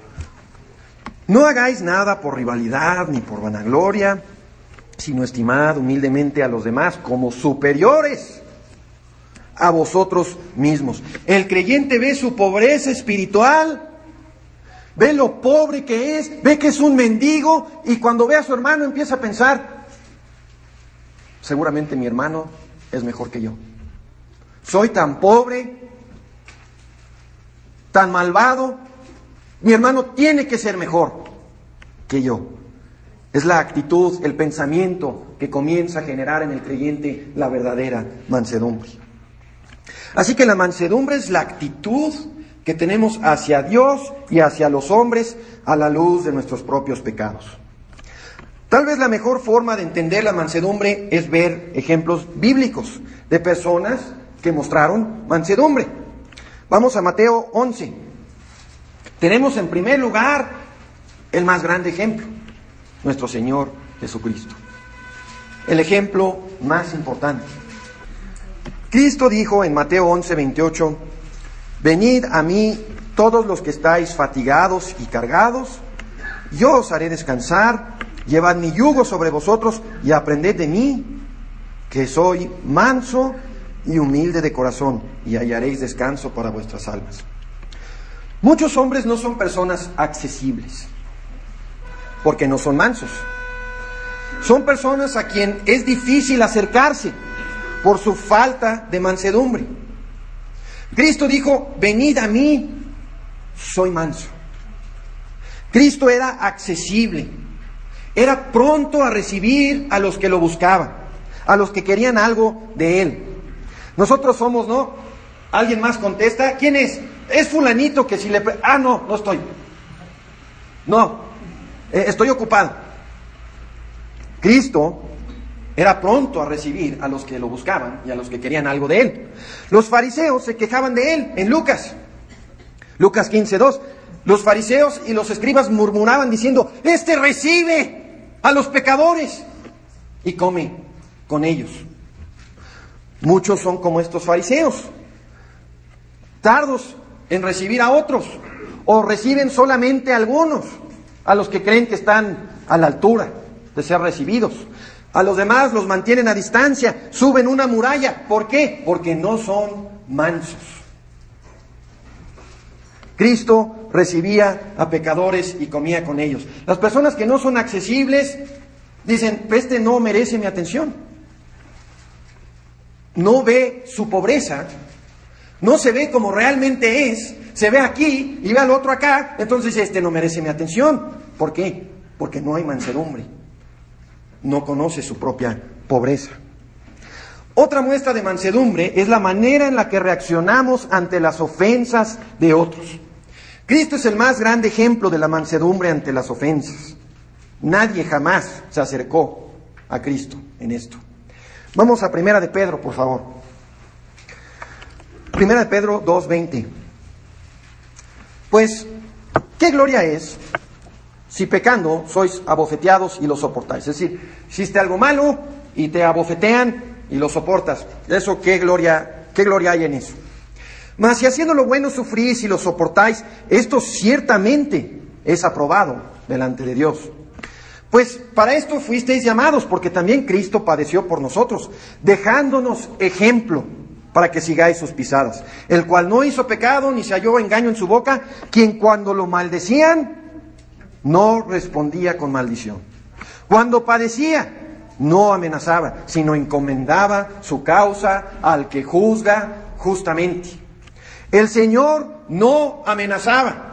No hagáis nada por rivalidad ni por vanagloria, sino estimad humildemente a los demás como superiores a vosotros mismos. El creyente ve su pobreza espiritual, ve lo pobre que es, ve que es un mendigo, y cuando ve a su hermano empieza a pensar, seguramente mi hermano es mejor que yo. Soy tan pobre, tan malvado, mi hermano tiene que ser mejor que yo. Es la actitud, el pensamiento que comienza a generar en el creyente la verdadera mansedumbre. Así que la mansedumbre es la actitud que tenemos hacia Dios y hacia los hombres a la luz de nuestros propios pecados. Tal vez la mejor forma de entender la mansedumbre es ver ejemplos bíblicos de personas que mostraron mansedumbre. Vamos a Mateo once. Tenemos en primer lugar el más grande ejemplo, nuestro Señor Jesucristo. El ejemplo más importante. Cristo dijo en Mateo once veintiocho, venid a mí todos los que estáis fatigados y cargados, yo os haré descansar. Llevad mi yugo sobre vosotros y aprended de mí, que soy manso y humilde de corazón, y hallaréis descanso para vuestras almas. Muchos hombres no son personas accesibles, porque no son mansos. Son personas a quien es difícil acercarse por su falta de mansedumbre. Cristo dijo, venid a mí, soy manso. Cristo era accesible. Era pronto a recibir a los que lo buscaban, a los que querían algo de él. Nosotros somos, ¿no? Alguien más contesta, ¿quién es? Es fulanito que si le... Pre- ah, no, no estoy. No, eh, estoy ocupado. Cristo era pronto a recibir a los que lo buscaban y a los que querían algo de él. Los fariseos se quejaban de él en Lucas. Lucas quince dos. Los fariseos y los escribas murmuraban diciendo, este recibe a los pecadores y come con ellos. Muchos son como estos fariseos, tardos en recibir a otros, o reciben solamente a algunos, a los que creen que están a la altura de ser recibidos. A los demás los mantienen a distancia, suben una muralla. ¿Por qué? Porque no son mansos. Cristo recibía a pecadores y comía con ellos. Las personas que no son accesibles dicen, este no merece mi atención. No ve su pobreza, no se ve como realmente es, se ve aquí y ve al otro acá, entonces este no merece mi atención. ¿Por qué? Porque no hay mansedumbre. No conoce su propia pobreza. Otra muestra de mansedumbre es la manera en la que reaccionamos ante las ofensas de otros. Cristo es el más grande ejemplo de la mansedumbre ante las ofensas. Nadie jamás se acercó a Cristo en esto. Vamos a Primera de Pedro, por favor. Primera de Pedro dos veinte. Pues, ¿qué gloria es si pecando sois abofeteados y lo soportáis? Es decir, hiciste algo malo y te abofetean y lo soportas. Eso, ¿qué gloria, qué gloria hay en eso? Mas si haciendo lo bueno sufrís y lo soportáis, esto ciertamente es aprobado delante de Dios. Pues para esto fuisteis llamados, porque también Cristo padeció por nosotros, dejándonos ejemplo para que sigáis sus pisadas, el cual no hizo pecado ni se halló engaño en su boca, quien cuando lo maldecían no respondía con maldición. Cuando padecía no amenazaba, sino encomendaba su causa al que juzga justamente. El Señor no amenazaba,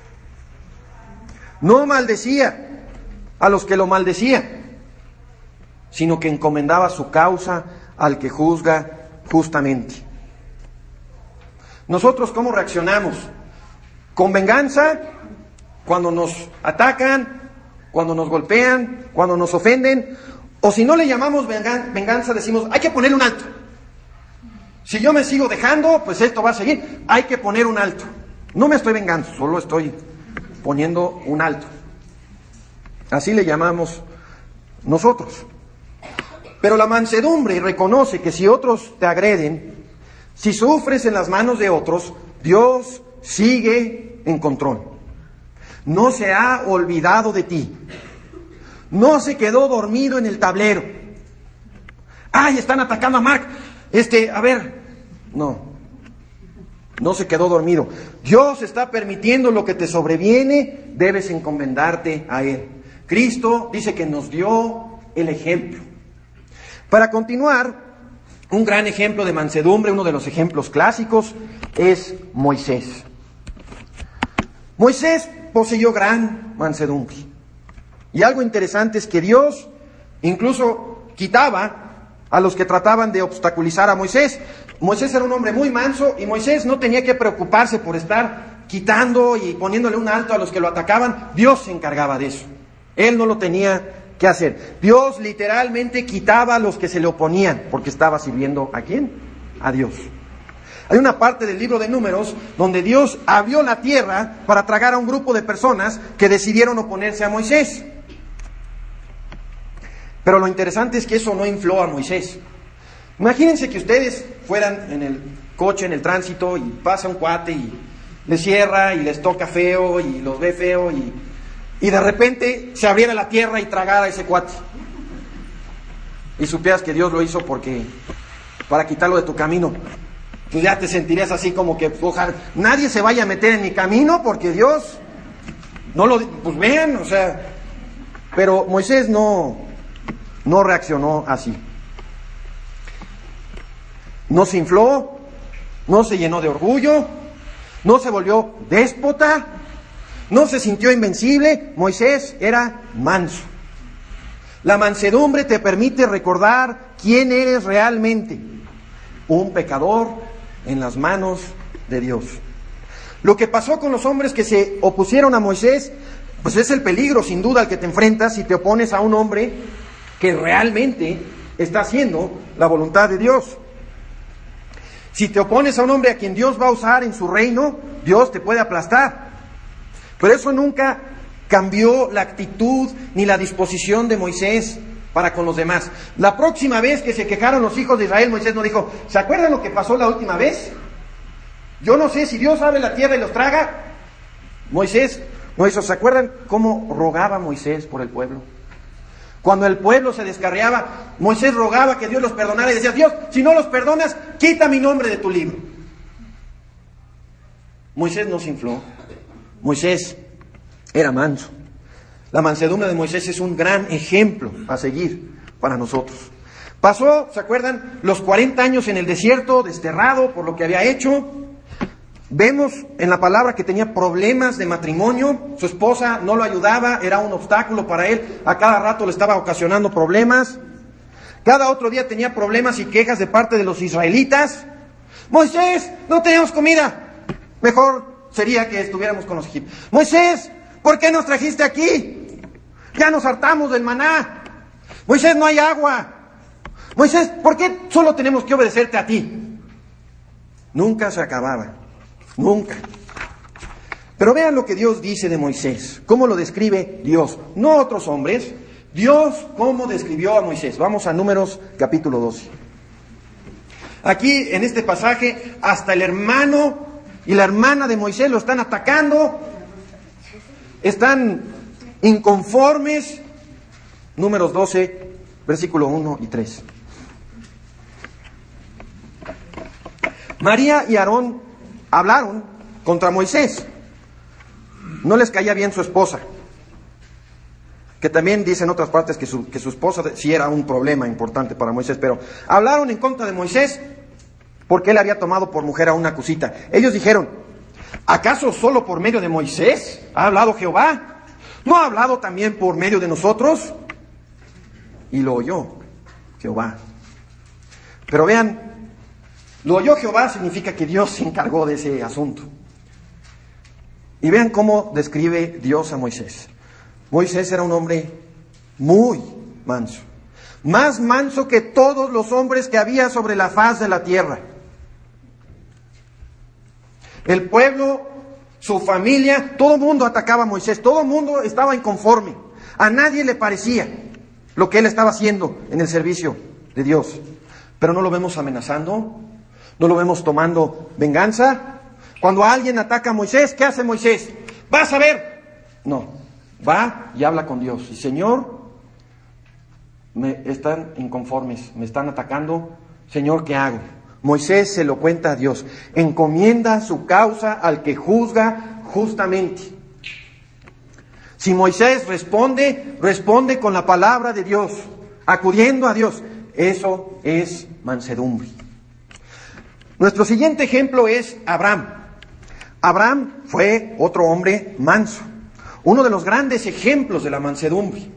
no maldecía a los que lo maldecían, sino que encomendaba su causa al que juzga justamente. Nosotros, ¿cómo reaccionamos? ¿Con venganza? Cuando nos atacan, cuando nos golpean, cuando nos ofenden. O si no le llamamos venganza, decimos, hay que poner un alto. Si yo me sigo dejando, pues esto va a seguir. Hay que poner un alto. No me estoy vengando, solo estoy poniendo un alto. Así le llamamos nosotros. Pero la mansedumbre reconoce que si otros te agreden, si sufres en las manos de otros, Dios sigue en control. No se ha olvidado de ti. No se quedó dormido en el tablero. ¡Ay, están atacando a Mark! Este, a ver, no. No se quedó dormido. Dios está permitiendo lo que te sobreviene, debes encomendarte a Él. Cristo dice que nos dio el ejemplo. Para continuar, un gran ejemplo de mansedumbre, uno de los ejemplos clásicos, es Moisés. Moisés poseyó gran mansedumbre. Y algo interesante es que Dios incluso quitaba a los que trataban de obstaculizar a Moisés. Moisés era un hombre muy manso y Moisés no tenía que preocuparse por estar quitando y poniéndole un alto a los que lo atacaban. Dios se encargaba de eso. Él no lo tenía que hacer. Dios literalmente quitaba a los que se le oponían, porque estaba sirviendo ¿a quién? A Dios. Hay una parte del libro de Números donde Dios abrió la tierra para tragar a un grupo de personas que decidieron oponerse a Moisés. Pero lo interesante es que eso no infló a Moisés. Imagínense que ustedes fueran en el coche, en el tránsito, y pasa un cuate y les cierra y les toca feo y los ve feo y, y de repente se abriera la tierra y tragara a ese cuate. Y supieras que Dios lo hizo porque para quitarlo de tu camino. Pues ya te sentirías así como que ojalá nadie se vaya a meter en mi camino porque Dios no lo... Pues vean, o sea... Pero Moisés no, no reaccionó así. No se infló, no se llenó de orgullo, no se volvió déspota, no se sintió invencible. Moisés era manso. La mansedumbre te permite recordar quién eres realmente, un pecador en las manos de Dios. Lo que pasó con los hombres que se opusieron a Moisés, pues es el peligro sin duda al que te enfrentas si te opones a un hombre que realmente está haciendo la voluntad de Dios. Si te opones a un hombre a quien Dios va a usar en su reino, Dios te puede aplastar. Pero eso nunca cambió la actitud ni la disposición de Moisés para con los demás. La próxima vez que se quejaron los hijos de Israel, Moisés no dijo, ¿se acuerdan lo que pasó la última vez? Yo no sé si Dios abre la tierra y los traga. Moisés no hizo. ¿Se acuerdan cómo rogaba Moisés por el pueblo? Cuando el pueblo se descarriaba, Moisés rogaba que Dios los perdonara y decía, Dios, si no los perdonas, quita mi nombre de tu libro. Moisés no se infló. Moisés era manso. La mansedumbre de Moisés es un gran ejemplo a seguir para nosotros. Pasó, ¿se acuerdan?, los cuarenta años en el desierto, desterrado por lo que había hecho. Vemos en la palabra que tenía problemas de matrimonio. Su esposa no lo ayudaba, era un obstáculo para él. A cada rato le estaba ocasionando problemas. Cada otro día tenía problemas y quejas de parte de los israelitas. Moisés, no tenemos comida. Mejor sería que estuviéramos con los egipcios. Moisés, ¿por qué nos trajiste aquí? Ya nos hartamos del maná. Moisés, no hay agua. Moisés, ¿por qué solo tenemos que obedecerte a ti? Nunca se acababa. Nunca. Pero vean lo que Dios dice de Moisés. ¿Cómo lo describe Dios? No otros hombres. Dios, ¿cómo describió a Moisés? Vamos a Números capítulo doce. Aquí, en este pasaje, hasta el hermano y la hermana de Moisés lo están atacando. Están inconformes. Números doce, versículo uno y tres. María y Aarón hablaron contra Moisés. No les caía bien su esposa, que también dice en otras partes que su, que su esposa sí era un problema importante para Moisés, pero hablaron en contra de Moisés porque él había tomado por mujer a una cusita. Ellos dijeron, ¿acaso solo por medio de Moisés ha hablado Jehová? ¿No ha hablado también por medio de nosotros? Y lo oyó Jehová. Pero vean, lo oyó Jehová significa que Dios se encargó de ese asunto. Y vean cómo describe Dios a Moisés. Moisés era un hombre muy manso. Más manso que todos los hombres que había sobre la faz de la tierra. El pueblo, su familia, todo el mundo atacaba a Moisés. Todo el mundo estaba inconforme. A nadie le parecía lo que él estaba haciendo en el servicio de Dios. Pero no lo vemos amenazando. ¿No lo vemos tomando venganza? Cuando alguien ataca a Moisés, ¿qué hace Moisés? ¿Vas a ver? No, va y habla con Dios. Y Señor, me están inconformes, me están atacando. Señor, ¿qué hago? Moisés se lo cuenta a Dios. Encomienda su causa al que juzga justamente. Si Moisés responde, responde con la palabra de Dios, acudiendo a Dios. Eso es mansedumbre. Nuestro siguiente ejemplo es Abraham. Abraham fue otro hombre manso, uno de los grandes ejemplos de la mansedumbre.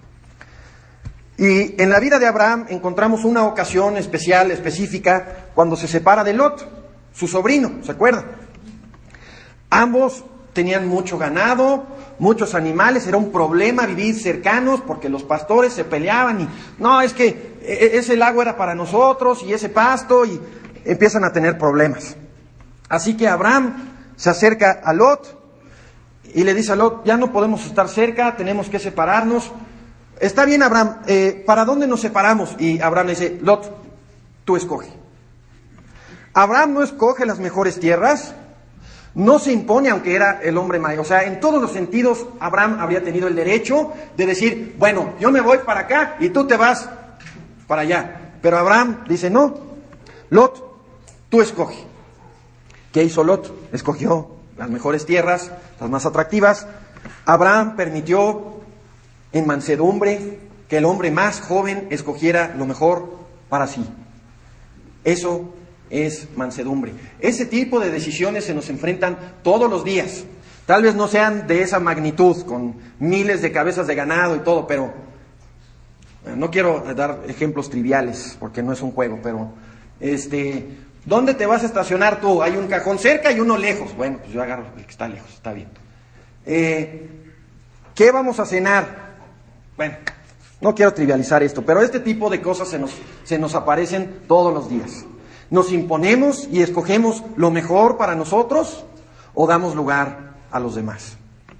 Y en la vida de Abraham encontramos una ocasión especial, específica, cuando se separa de Lot, su sobrino, ¿se acuerdan? Ambos tenían mucho ganado, muchos animales, era un problema vivir cercanos porque los pastores se peleaban y no, es que ese lago era para nosotros y ese pasto, y empiezan a tener problemas. Así que Abraham se acerca a Lot y le dice a Lot, ya no podemos estar cerca, tenemos que separarnos. Está bien, Abraham, eh, ¿para dónde nos separamos? Y Abraham le dice, Lot, tú escoge. Abraham no escoge las mejores tierras, no se impone aunque era el hombre mayor. O sea, en todos los sentidos Abraham habría tenido el derecho de decir, bueno, yo me voy para acá y tú te vas para allá. Pero Abraham dice, no, Lot, tú escoge. ¿Qué hizo Lot? Escogió las mejores tierras, las más atractivas. Abraham permitió en mansedumbre que el hombre más joven escogiera lo mejor para sí. Eso es mansedumbre. Ese tipo de decisiones se nos enfrentan todos los días. Tal vez no sean de esa magnitud, con miles de cabezas de ganado y todo, pero no quiero dar ejemplos triviales porque no es un juego, pero este, ¿dónde te vas a estacionar tú? Hay un cajón cerca y uno lejos. Bueno, pues yo agarro el que está lejos, está bien. Eh, ¿Qué vamos a cenar? Bueno, no quiero trivializar esto, pero este tipo de cosas se nos, se nos aparecen todos los días. ¿Nos imponemos y escogemos lo mejor para nosotros o damos lugar a los demás?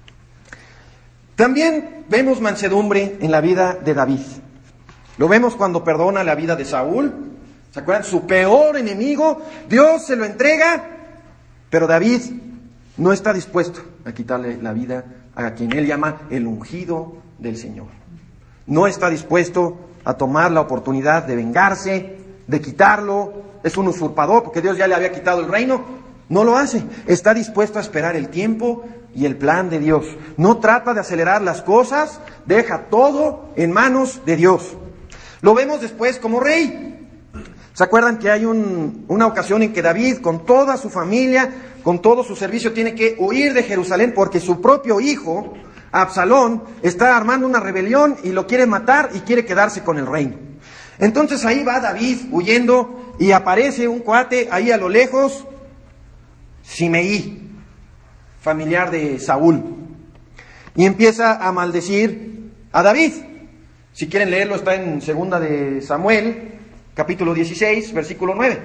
También vemos mansedumbre en la vida de David. Lo vemos cuando perdona la vida de Saúl. ¿Se acuerdan? Su peor enemigo, Dios se lo entrega, pero David no está dispuesto a quitarle la vida a quien él llama el ungido del Señor. No está dispuesto a tomar la oportunidad de vengarse, de quitarlo. Es un usurpador porque Dios ya le había quitado el reino. No lo hace. Está dispuesto a esperar el tiempo y el plan de Dios. No trata de acelerar las cosas, deja todo en manos de Dios. Lo vemos después como rey. ¿Se acuerdan que hay un, una ocasión en que David, con toda su familia, con todo su servicio, tiene que huir de Jerusalén porque su propio hijo, Absalón, está armando una rebelión y lo quiere matar y quiere quedarse con el reino? Entonces ahí va David huyendo y aparece un cuate ahí a lo lejos, Simeí, familiar de Saúl, y empieza a maldecir a David. Si quieren leerlo, está en segunda de Samuel, capítulo dieciséis, versículo nueve.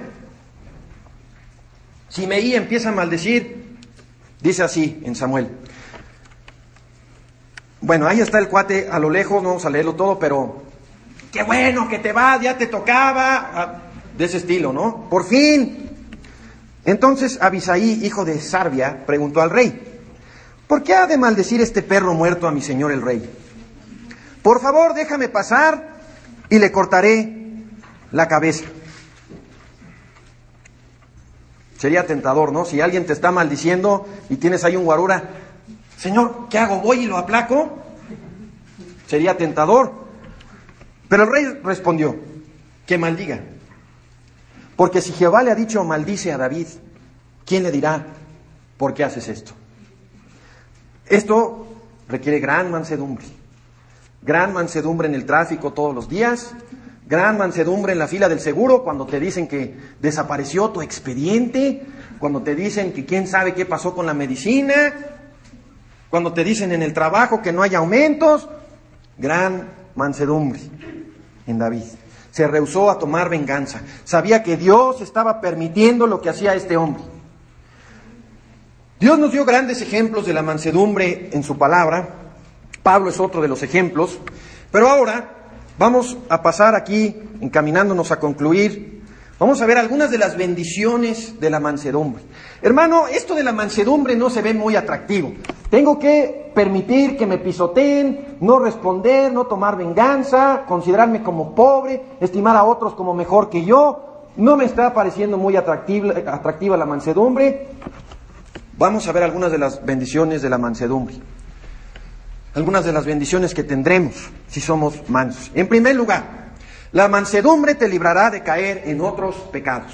Simeí empieza a maldecir, dice así en Samuel. Bueno, ahí está el cuate a lo lejos, no vamos a leerlo todo, pero qué bueno que te vas, ya te tocaba, de ese estilo, ¿no? Por fin. Entonces Abisaí, hijo de Sarbia, preguntó al rey: ¿por qué ha de maldecir este perro muerto a mi señor el rey? Por favor, déjame pasar y le cortaré la cabeza. Sería tentador, ¿no? Si alguien te está maldiciendo y tienes ahí un guarura, Señor, ¿qué hago? ¿Voy y lo aplaco? Sería tentador. Pero el rey respondió: que maldiga. Porque si Jehová le ha dicho maldice a David, ¿quién le dirá por qué haces esto? Esto requiere gran mansedumbre. Gran mansedumbre en el tráfico todos los días. Gran mansedumbre en la fila del seguro cuando te dicen que desapareció tu expediente. Cuando te dicen que quién sabe qué pasó con la medicina. Cuando te dicen en el trabajo que no hay aumentos. Gran mansedumbre en David. Se rehusó a tomar venganza. Sabía que Dios estaba permitiendo lo que hacía este hombre. Dios nos dio grandes ejemplos de la mansedumbre en su palabra. Pablo es otro de los ejemplos. Pero ahora vamos a pasar aquí, encaminándonos a concluir. Vamos a ver algunas de las bendiciones de la mansedumbre. Hermano, esto de la mansedumbre no se ve muy atractivo. Tengo que permitir que me pisoteen, no responder, no tomar venganza, considerarme como pobre, estimar a otros como mejor que yo. No me está pareciendo muy atractiva, atractiva la mansedumbre. Vamos a ver algunas de las bendiciones de la mansedumbre. Algunas de las bendiciones que tendremos si somos mansos. En primer lugar, la mansedumbre te librará de caer en otros pecados.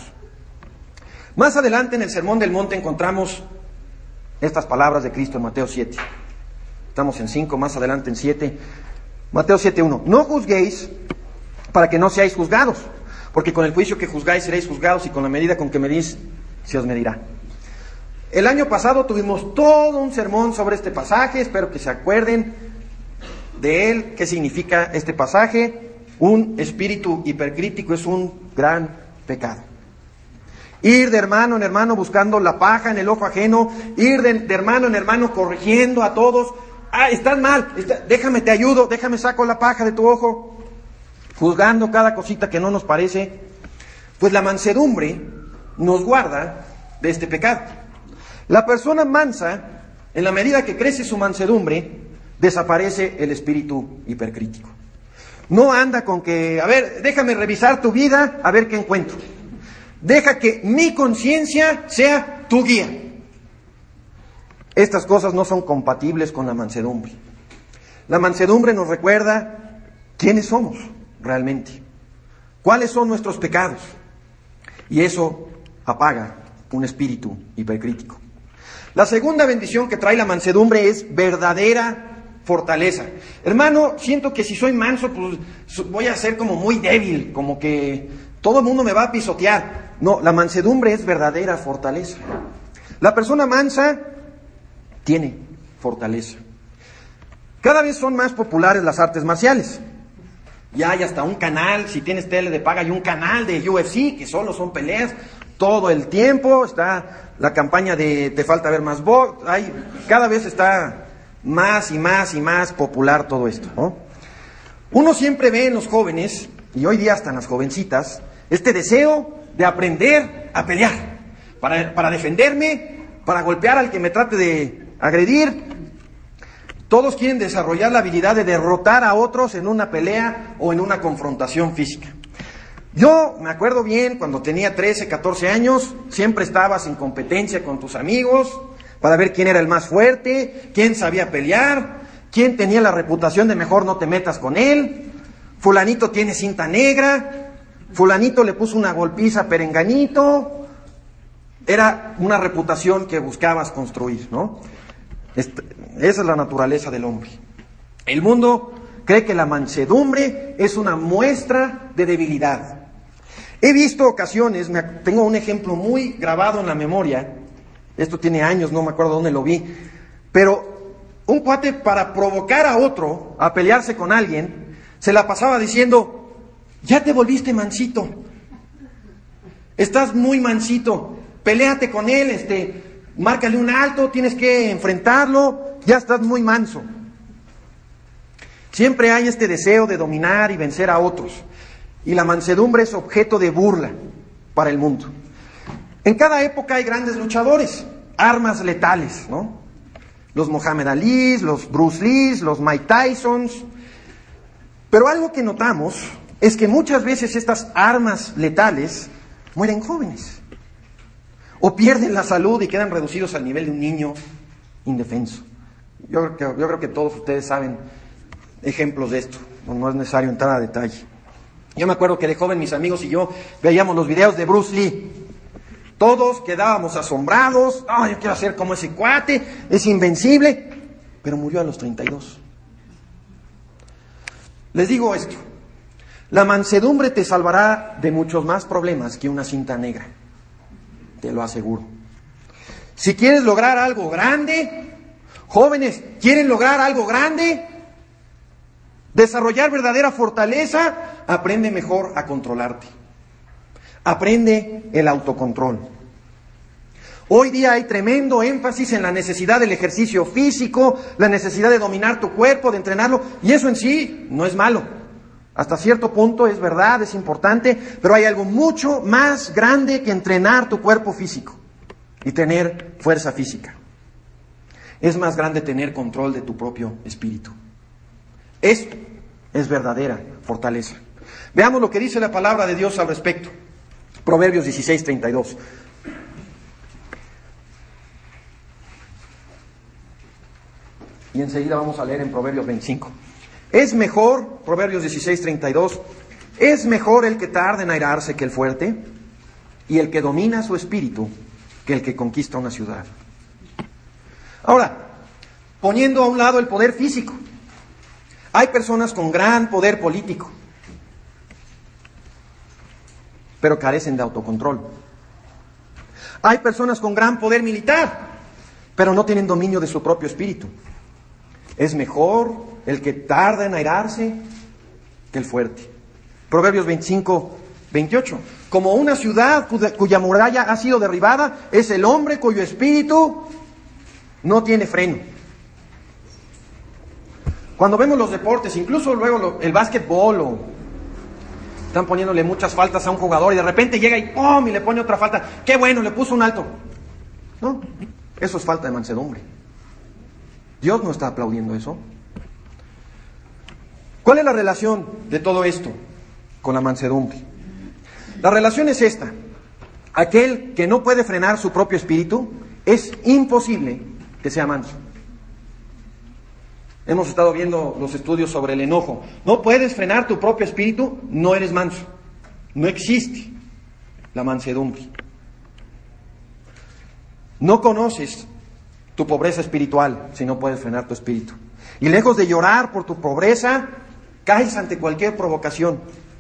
Más adelante en el Sermón del Monte encontramos estas palabras de Cristo en Mateo siete. Estamos en cinco, más adelante en siete. Mateo siete uno. No juzguéis para que no seáis juzgados, porque con el juicio que juzgáis seréis juzgados y con la medida con que medís se os medirá. El año pasado tuvimos todo un sermón sobre este pasaje, espero que se acuerden de él. ¿Qué significa este pasaje? Un espíritu hipercrítico es un gran pecado. Ir de hermano en hermano buscando la paja en el ojo ajeno, ir de, de hermano en hermano corrigiendo a todos. Ah, estás mal, está, déjame te ayudo, déjame saco la paja de tu ojo, juzgando cada cosita que no nos parece. Pues la mansedumbre nos guarda de este pecado. La persona mansa, en la medida que crece su mansedumbre, desaparece el espíritu hipercrítico. No anda con que, a ver, déjame revisar tu vida, a ver qué encuentro. Deja que mi conciencia sea tu guía. Estas cosas no son compatibles con la mansedumbre. La mansedumbre nos recuerda quiénes somos realmente, cuáles son nuestros pecados, y eso apaga un espíritu hipercrítico. La segunda bendición que trae la mansedumbre es verdadera fortaleza. Hermano, siento que si soy manso, pues voy a ser como muy débil, como que todo el mundo me va a pisotear. No, la mansedumbre es verdadera fortaleza. La persona mansa tiene fortaleza. Cada vez son más populares las artes marciales. Ya hay hasta un canal, si tienes tele de paga, hay un canal de U F C que solo son peleas todo el tiempo. Está la campaña de te falta ver más box. Hay, cada vez está más y más y más popular todo esto, ¿no? Uno siempre ve en los jóvenes, y hoy día hasta en las jovencitas, este deseo de aprender a pelear, para, para defenderme, para golpear al que me trate de agredir. Todos quieren desarrollar la habilidad de derrotar a otros en una pelea o en una confrontación física. Yo me acuerdo bien, cuando tenía trece, catorce años, siempre estabas en competencia con tus amigos para ver quién era el más fuerte, quién sabía pelear, quién tenía la reputación de mejor no te metas con él, fulanito tiene cinta negra, fulanito le puso una golpiza a perenganito. Era una reputación que buscabas construir, ¿no? Esta, esa es la naturaleza del hombre. El mundo cree que la mansedumbre es una muestra de debilidad. He visto ocasiones, me, tengo un ejemplo muy grabado en la memoria, esto tiene años, no me acuerdo dónde lo vi, pero un cuate, para provocar a otro a pelearse con alguien, se la pasaba diciendo: ya te volviste mansito, estás muy mansito, peléate con él, este, márcale un alto, tienes que enfrentarlo, ya estás muy manso. Siempre hay este deseo de dominar y vencer a otros, y la mansedumbre es objeto de burla para el mundo. En cada época hay grandes luchadores, armas letales, ¿no? Los Muhammad Ali, los Bruce Lee, los Mike Tysons. Pero algo que notamos es que muchas veces estas armas letales mueren jóvenes, o pierden la salud y quedan reducidos al nivel de un niño indefenso. Yo creo que, yo creo que todos ustedes saben ejemplos de esto, no es necesario entrar a detalle. Yo me acuerdo que de joven mis amigos y yo veíamos los videos de Bruce Lee. Todos quedábamos asombrados. ¡Ah, oh, yo quiero ser como ese cuate! Es invencible. Pero murió a los treinta y dos. Les digo esto: la mansedumbre te salvará de muchos más problemas que una cinta negra. Te lo aseguro. Si quieres lograr algo grande, jóvenes, ¿quieren lograr algo grande? Desarrollar verdadera fortaleza, aprende mejor a controlarte. Aprende el autocontrol. Hoy día hay tremendo énfasis en la necesidad del ejercicio físico, la necesidad de dominar tu cuerpo, de entrenarlo, y eso en sí no es malo. Hasta cierto punto es verdad, es importante, pero hay algo mucho más grande que entrenar tu cuerpo físico y tener fuerza física. Es más grande tener control de tu propio espíritu. Esto es verdadera fortaleza. Veamos lo que dice la palabra de Dios al respecto. Proverbios dieciséis, treinta y dos. Y enseguida vamos a leer en Proverbios veinticinco. Es mejor, Proverbios dieciséis, treinta y dos, es mejor el que tarda en airarse que el fuerte, y el que domina su espíritu que el que conquista una ciudad. Ahora, poniendo a un lado el poder físico, hay personas con gran poder político, pero carecen de autocontrol. Hay personas con gran poder militar, pero no tienen dominio de su propio espíritu. Es mejor el que tarda en airarse que el fuerte. Proverbios veinticinco, veintiocho. Como una ciudad cuya, cuya muralla ha sido derribada, es el hombre cuyo espíritu no tiene freno. Cuando vemos los deportes, incluso luego lo, el básquetbol, o están poniéndole muchas faltas a un jugador y de repente llega y ¡pum! Y le pone otra falta. ¡Qué bueno! Le puso un alto. No, eso es falta de mansedumbre. Dios no está aplaudiendo eso. ¿Cuál es la relación de todo esto con la mansedumbre? La relación es esta: aquel que no puede frenar su propio espíritu, es imposible que sea manso. Hemos estado viendo los estudios sobre el enojo. No puedes frenar tu propio espíritu, no eres manso. No existe la mansedumbre. No conoces tu pobreza espiritual si no puedes frenar tu espíritu. Y lejos de llorar por tu pobreza, caes ante cualquier provocación.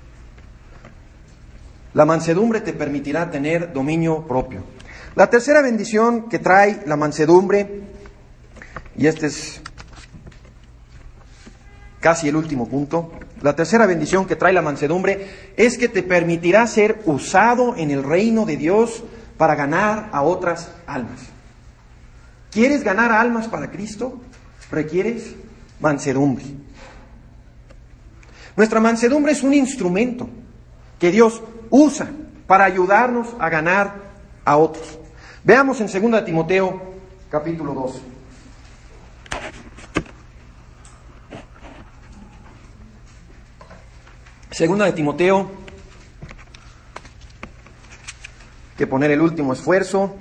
La mansedumbre te permitirá tener dominio propio. La tercera bendición que trae la mansedumbre, y este es casi el último punto, la tercera bendición que trae la mansedumbre es que te permitirá ser usado en el reino de Dios para ganar a otras almas. ¿Quieres ganar almas para Cristo? Requieres mansedumbre. Nuestra mansedumbre es un instrumento que Dios usa para ayudarnos a ganar a otros. Veamos en segunda de Timoteo, capítulo dos. Segunda de Timoteo, que poner el último esfuerzo.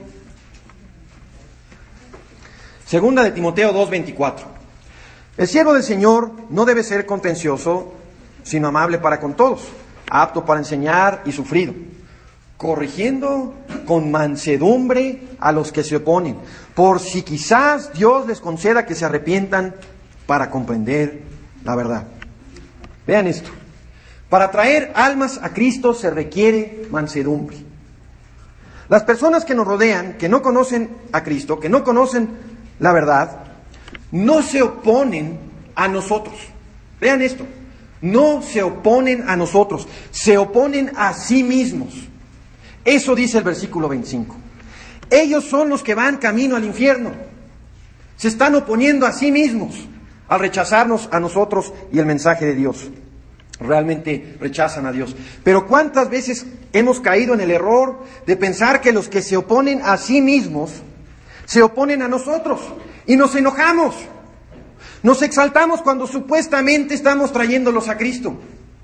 Segunda de Timoteo dos veinticuatro. El siervo del Señor no debe ser contencioso, sino amable para con todos, apto para enseñar y sufrido, corrigiendo con mansedumbre a los que se oponen, por si quizás Dios les conceda que se arrepientan para comprender la verdad. Vean esto. Para traer almas a Cristo se requiere mansedumbre. Las personas que nos rodean, que no conocen a Cristo, que no conocen la verdad, no se oponen a nosotros. Vean esto. No se oponen a nosotros, se oponen a sí mismos. Eso dice el versículo veinticinco. Ellos son los que van camino al infierno. Se están oponiendo a sí mismos al rechazarnos a nosotros y el mensaje de Dios. Realmente rechazan a Dios. Pero ¿cuántas veces hemos caído en el error de pensar que los que se oponen a sí mismos se oponen a nosotros? Y nos enojamos. Nos exaltamos cuando supuestamente estamos trayéndolos a Cristo.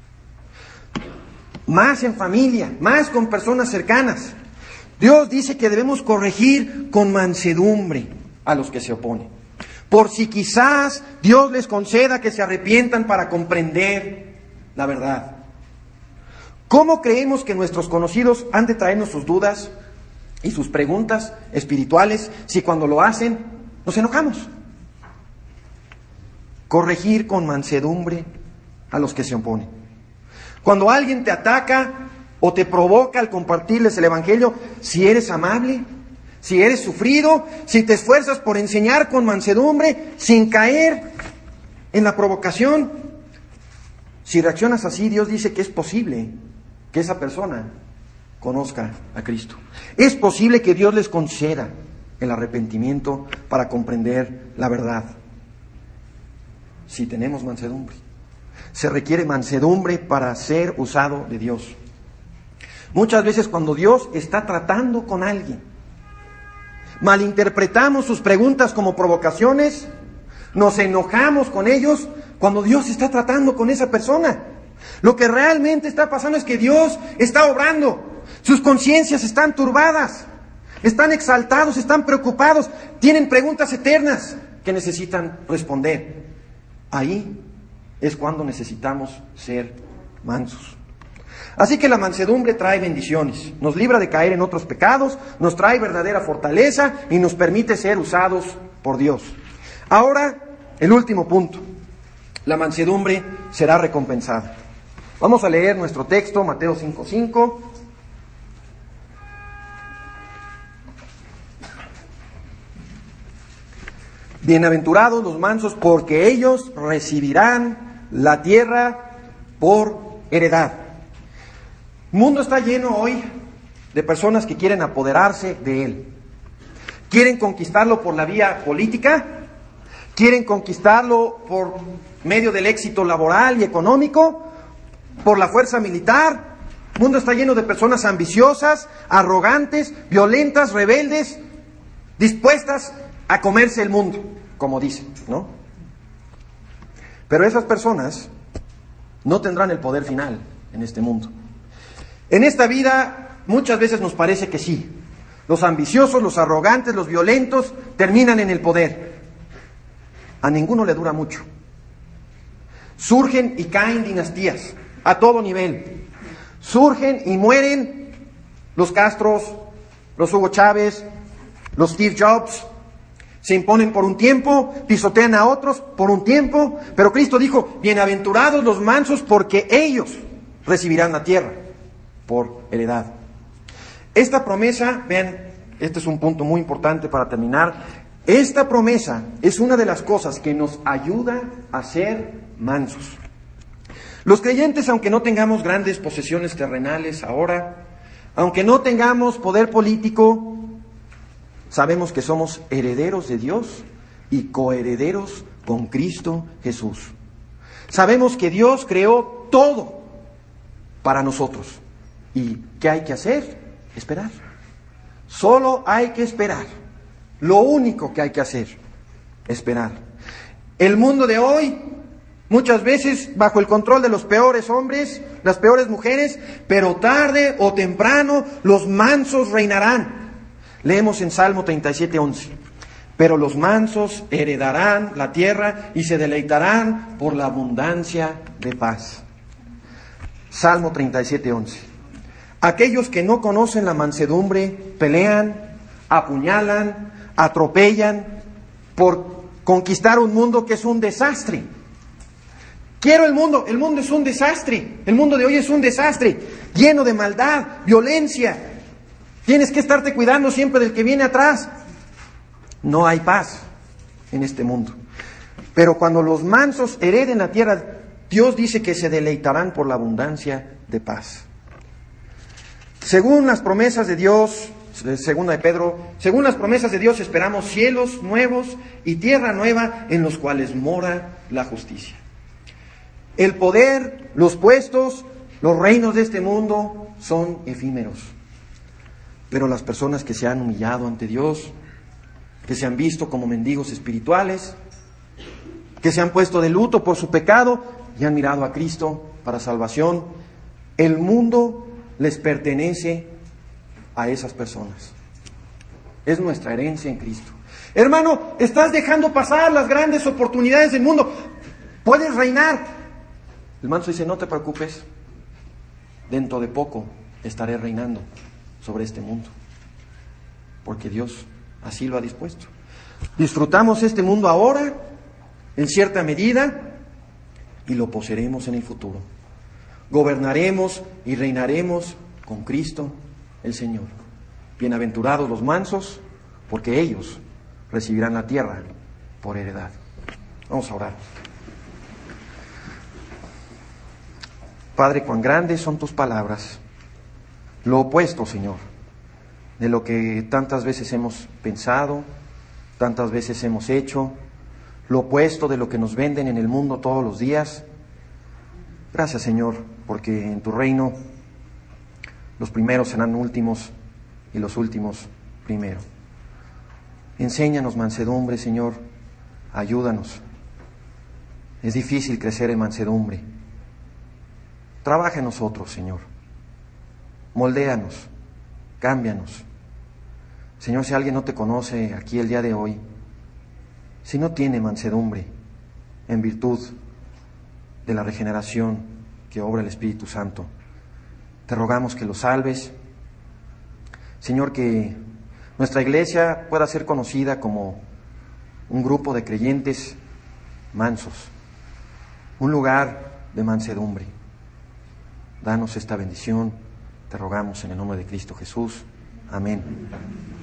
Más en familia, más con personas cercanas. Dios dice que debemos corregir con mansedumbre a los que se oponen. Por si quizás Dios les conceda que se arrepientan para comprender la verdad. ¿Cómo creemos que nuestros conocidos han de traernos sus dudas y sus preguntas espirituales si cuando lo hacen nos enojamos? Corregir con mansedumbre a los que se oponen. Cuando alguien te ataca o te provoca al compartirles el Evangelio, si eres amable, si eres sufrido, si te esfuerzas por enseñar con mansedumbre, sin caer en la provocación, si reaccionas así, Dios dice que es posible que esa persona conozca a Cristo. Es posible que Dios les conceda el arrepentimiento para comprender la verdad. Si tenemos mansedumbre. Se requiere mansedumbre para ser usado de Dios. Muchas veces cuando Dios está tratando con alguien, malinterpretamos sus preguntas como provocaciones, nos enojamos con ellos cuando Dios está tratando con esa persona. Lo que realmente está pasando es que Dios está obrando. Sus conciencias están turbadas, están exaltados, están preocupados, tienen preguntas eternas que necesitan responder. Ahí es cuando necesitamos ser mansos. Así que la mansedumbre trae bendiciones, nos libra de caer en otros pecados, nos trae verdadera fortaleza y nos permite ser usados por Dios. Ahora, el último punto, la mansedumbre será recompensada. Vamos a leer nuestro texto, Mateo cinco cinco. Bienaventurados los mansos, porque ellos recibirán la tierra por heredad. El mundo está lleno hoy de personas que quieren apoderarse de él. Quieren conquistarlo por la vía política, quieren conquistarlo por medio del éxito laboral y económico, por la fuerza militar. El mundo está lleno de personas ambiciosas, arrogantes, violentas, rebeldes, dispuestas a comerse el mundo, como dicen, ¿no? Pero esas personas no tendrán el poder final en este mundo. En esta vida muchas veces nos parece que sí. Los ambiciosos, los arrogantes, los violentos terminan en el poder. A ninguno le dura mucho. Surgen y caen dinastías a todo nivel. Surgen y mueren los Castros, los Hugo Chávez, los Steve Jobs. Se imponen por un tiempo, pisotean a otros por un tiempo, pero Cristo dijo, bienaventurados los mansos, porque ellos recibirán la tierra por heredad. Esta promesa, vean, este es un punto muy importante para terminar, esta promesa es una de las cosas que nos ayuda a ser mansos. Los creyentes, aunque no tengamos grandes posesiones terrenales ahora, aunque no tengamos poder político, sabemos que somos herederos de Dios y coherederos con Cristo Jesús. Sabemos que Dios creó todo para nosotros. ¿Y qué hay que hacer? Esperar. Solo hay que esperar. Lo único que hay que hacer, esperar. El mundo de hoy muchas veces bajo el control de los peores hombres, las peores mujeres, pero tarde o temprano los mansos reinarán. Leemos en Salmo treinta y siete, once. Pero los mansos heredarán la tierra y se deleitarán por la abundancia de paz. Salmo treinta y siete, once. Aquellos que no conocen la mansedumbre pelean, apuñalan, atropellan por conquistar un mundo que es un desastre. Quiero el mundo, el mundo es un desastre, el mundo de hoy es un desastre, lleno de maldad, violencia. Tienes que estarte cuidando siempre del que viene atrás. No hay paz en este mundo. Pero cuando los mansos hereden la tierra, Dios dice que se deleitarán por la abundancia de paz. Según las promesas de Dios, segunda de Pedro, según las promesas de Dios esperamos cielos nuevos y tierra nueva en los cuales mora la justicia. El poder, los puestos, los reinos de este mundo son efímeros. Pero las personas que se han humillado ante Dios, que se han visto como mendigos espirituales, que se han puesto de luto por su pecado y han mirado a Cristo para salvación, el mundo les pertenece a esas personas. Es nuestra herencia en Cristo. Hermano, estás dejando pasar las grandes oportunidades del mundo. Puedes reinar. El manso dice, no te preocupes, dentro de poco estaré reinando sobre este mundo, porque Dios así lo ha dispuesto. Disfrutamos este mundo ahora, en cierta medida, y lo poseeremos en el futuro. Gobernaremos y reinaremos con Cristo el Señor. Bienaventurados los mansos, porque ellos recibirán la tierra por heredad. Vamos a orar. Padre, cuán grandes son tus palabras. Lo opuesto, Señor, de lo que tantas veces hemos pensado, tantas veces hemos hecho, lo opuesto de lo que nos venden en el mundo todos los días. Gracias, Señor, porque en tu reino los primeros serán últimos y los últimos primero. Enséñanos mansedumbre, Señor, ayúdanos. Es difícil crecer en mansedumbre. Trabaja en nosotros, Señor. Moldéanos, cámbianos. Señor, si alguien no te conoce aquí el día de hoy, si no tiene mansedumbre en virtud de la regeneración que obra el Espíritu Santo, te rogamos que lo salves. Señor, que nuestra iglesia pueda ser conocida como un grupo de creyentes mansos, un lugar de mansedumbre. Danos esta bendición, te rogamos en el nombre de Cristo Jesús. Amén.